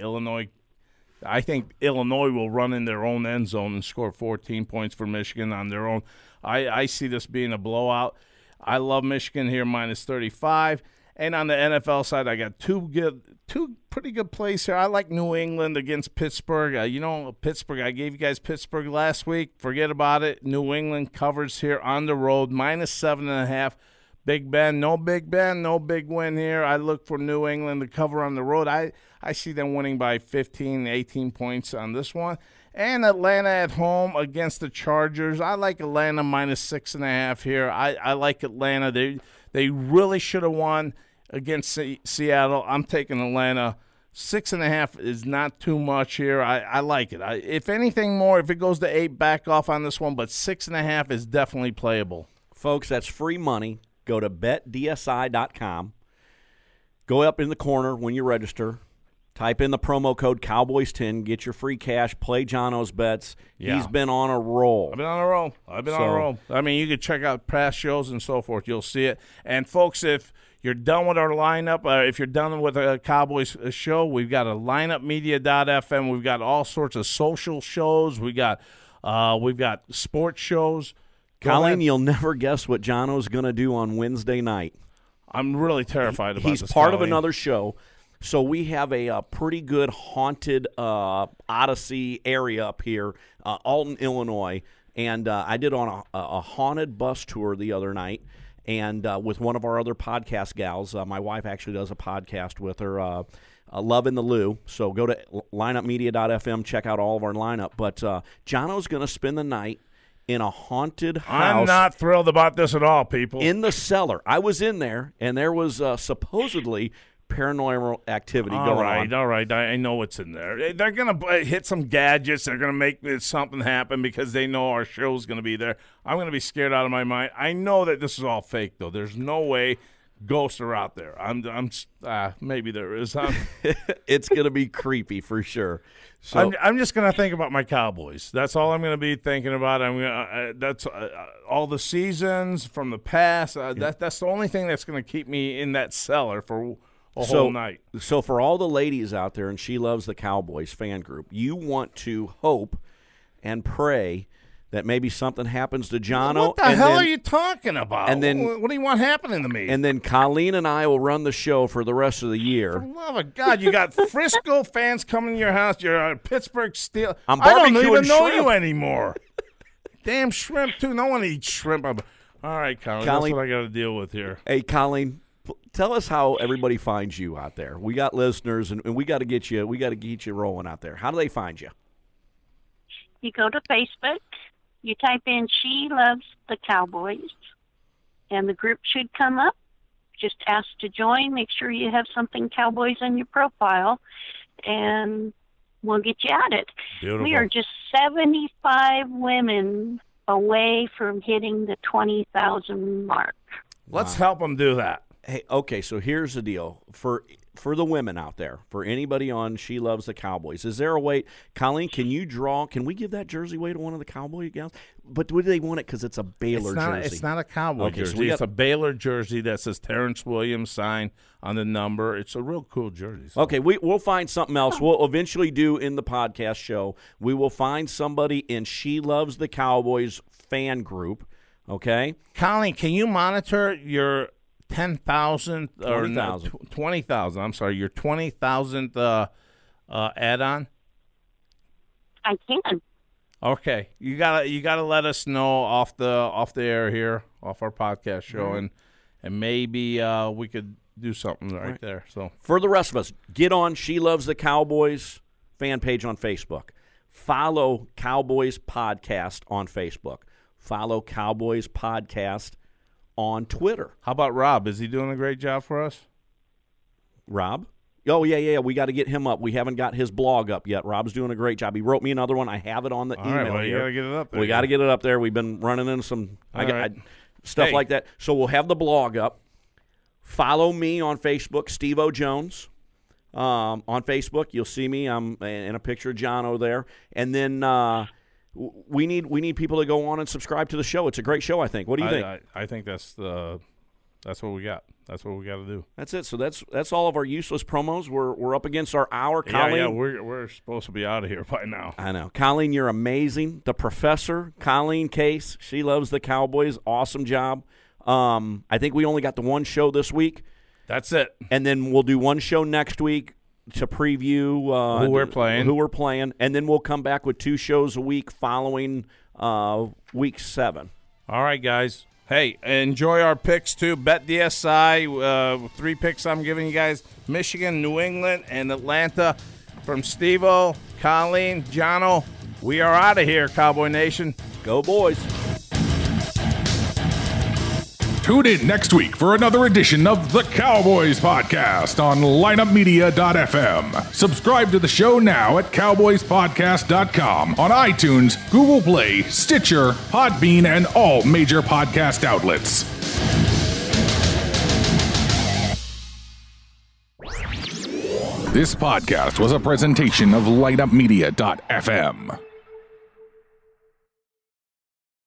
I think Illinois will run in their own end zone and score 14 points for Michigan on their own. I see this being a blowout. I love Michigan here minus 35. And on the NFL side, I got two pretty good plays here. I like New England against Pittsburgh. Pittsburgh, I gave you guys Pittsburgh last week. Forget about it. New England covers here on the road, minus 7.5. Big Ben, no big win here. I look for New England to cover on the road. I see them winning by 15, 18 points on this one. And Atlanta at home against the Chargers. I like Atlanta minus 6.5 here. I like Atlanta. They really should have won against Seattle. I'm taking Atlanta. 6.5 is not too much here. I like it. If anything more, if it goes to 8, back off on this one. But 6.5 is definitely playable. Folks, that's free money. Go to betdsi.com. Go up in the corner when you register. Type in the promo code Cowboys10. Get your free cash. Play Jono's bets. Yeah. He's been on a roll. I've been on a roll. I mean, you can check out past shows and so forth. You'll see it. And, folks, if you're done with our lineup, if you're done with a Cowboys show, we've got a lineupmedia.fm. We've got all sorts of social shows. We've got sports shows. Colleen, you'll never guess what Jono's going to do on Wednesday night. I'm really terrified about this. He's part of Colleen. another show. So we have a pretty good haunted Odyssey area up here, Alton, Illinois. And I did on a haunted bus tour the other night, and with one of our other podcast gals. My wife actually does a podcast with her, Love in the Lou. So go to lineupmedia.fm, check out all of our lineup. But Jono's going to spend the night in a haunted house. I'm not thrilled about this at all, people. In the cellar. I was in there, and there was supposedly paranormal activity going on. All right. I know what's in there. They're going to hit some gadgets. They're going to make something happen because they know our show's going to be there. I'm going to be scared out of my mind. I know that this is all fake, though. There's no way ghosts are out there. Maybe there is. It's going to be creepy for sure. So I'm just going to think about my Cowboys. That's all I'm going to be thinking about. That's all the seasons from the past. That's the only thing that's going to keep me in that cellar for a whole night. So for all the ladies out there, and She Loves the Cowboys fan group, you want to hope and pray that maybe something happens to Jono. What the hell are you talking about? And then, what do you want happening to me? And then Colleen and I will run the show for the rest of the year. For the love of God, you got Frisco fans coming to your house. You're a Pittsburgh Steel. I'm I don't barbecuing even know shrimp. you anymore. Damn shrimp, too. No one eats shrimp. All right, Colleen, that's what I got to deal with here. Hey, Colleen, tell us how everybody finds you out there. We got listeners, and we got to get you. We got to get you rolling out there. How do they find you? You go to Facebook. You type in She Loves the Cowboys, and the group should come up. Just ask to join. Make sure you have something Cowboys in your profile, and we'll get you at it. Beautiful. We are just 75 women away from hitting the 20,000 mark. Let's help them do that. Hey, okay, so here's the deal. For the women out there, for anybody on She Loves the Cowboys, is there a way, Colleen, can we give that jersey away to one of the Cowboy gals? But do they want it because it's a Baylor jersey? It's not a Cowboy jersey. So it's a Baylor jersey that says Terrence Williams sign on the number. It's a real cool jersey. So. Okay, we'll find something else. We'll eventually do in the podcast show. We will find somebody in She Loves the Cowboys fan group, okay? Colleen, can you monitor your 10,000 or 20,000? I'm sorry, your 20,000 add-on. I can. Okay, you gotta let us know off the air here, off our podcast show, and maybe we could do something right there. So for the rest of us, get on She Loves the Cowboys fan page on Facebook. Follow Cowboys Podcast on Facebook. Follow Cowboys Podcast on Twitter. How about Rob? Is he doing a great job for us? Rob? Oh, yeah. We got to get him up. We haven't got his blog up yet. Rob's doing a great job. He wrote me another one. I have it on the email right, well, here. You got to get it up there. We got to get it up there. We've been running into some stuff like that. So we'll have the blog up. Follow me on Facebook, Steve O. Jones. On Facebook, you'll see me. I'm in a picture of Jono there. And then we need people to go on and subscribe to the show. It's a great show, I think. What do you think? I think that's what we got. That's what we got to do. That's it. So that's all of our useless promos. We're up against our hour. Colleen, yeah, we're supposed to be out of here by now. I know. Colleen, you're amazing. The professor, Colleen Case, She Loves the Cowboys. Awesome job. I think we only got the one show this week. That's it. And then we'll do one show next week to preview who we're playing, and then we'll come back with 2 shows a week following week 7. All right, guys. Hey, enjoy our picks, too. Bet DSI, 3 picks I'm giving you guys. Michigan, New England, and Atlanta. From Steve-O, Colleen, Jono, we are out of here, Cowboy Nation. Go, boys. Tune in next week for another edition of the Cowboys Podcast on lineupmedia.fm. Subscribe to the show now at cowboyspodcast.com on iTunes, Google Play, Stitcher, Podbean, and all major podcast outlets. This podcast was a presentation of lineupmedia.fm.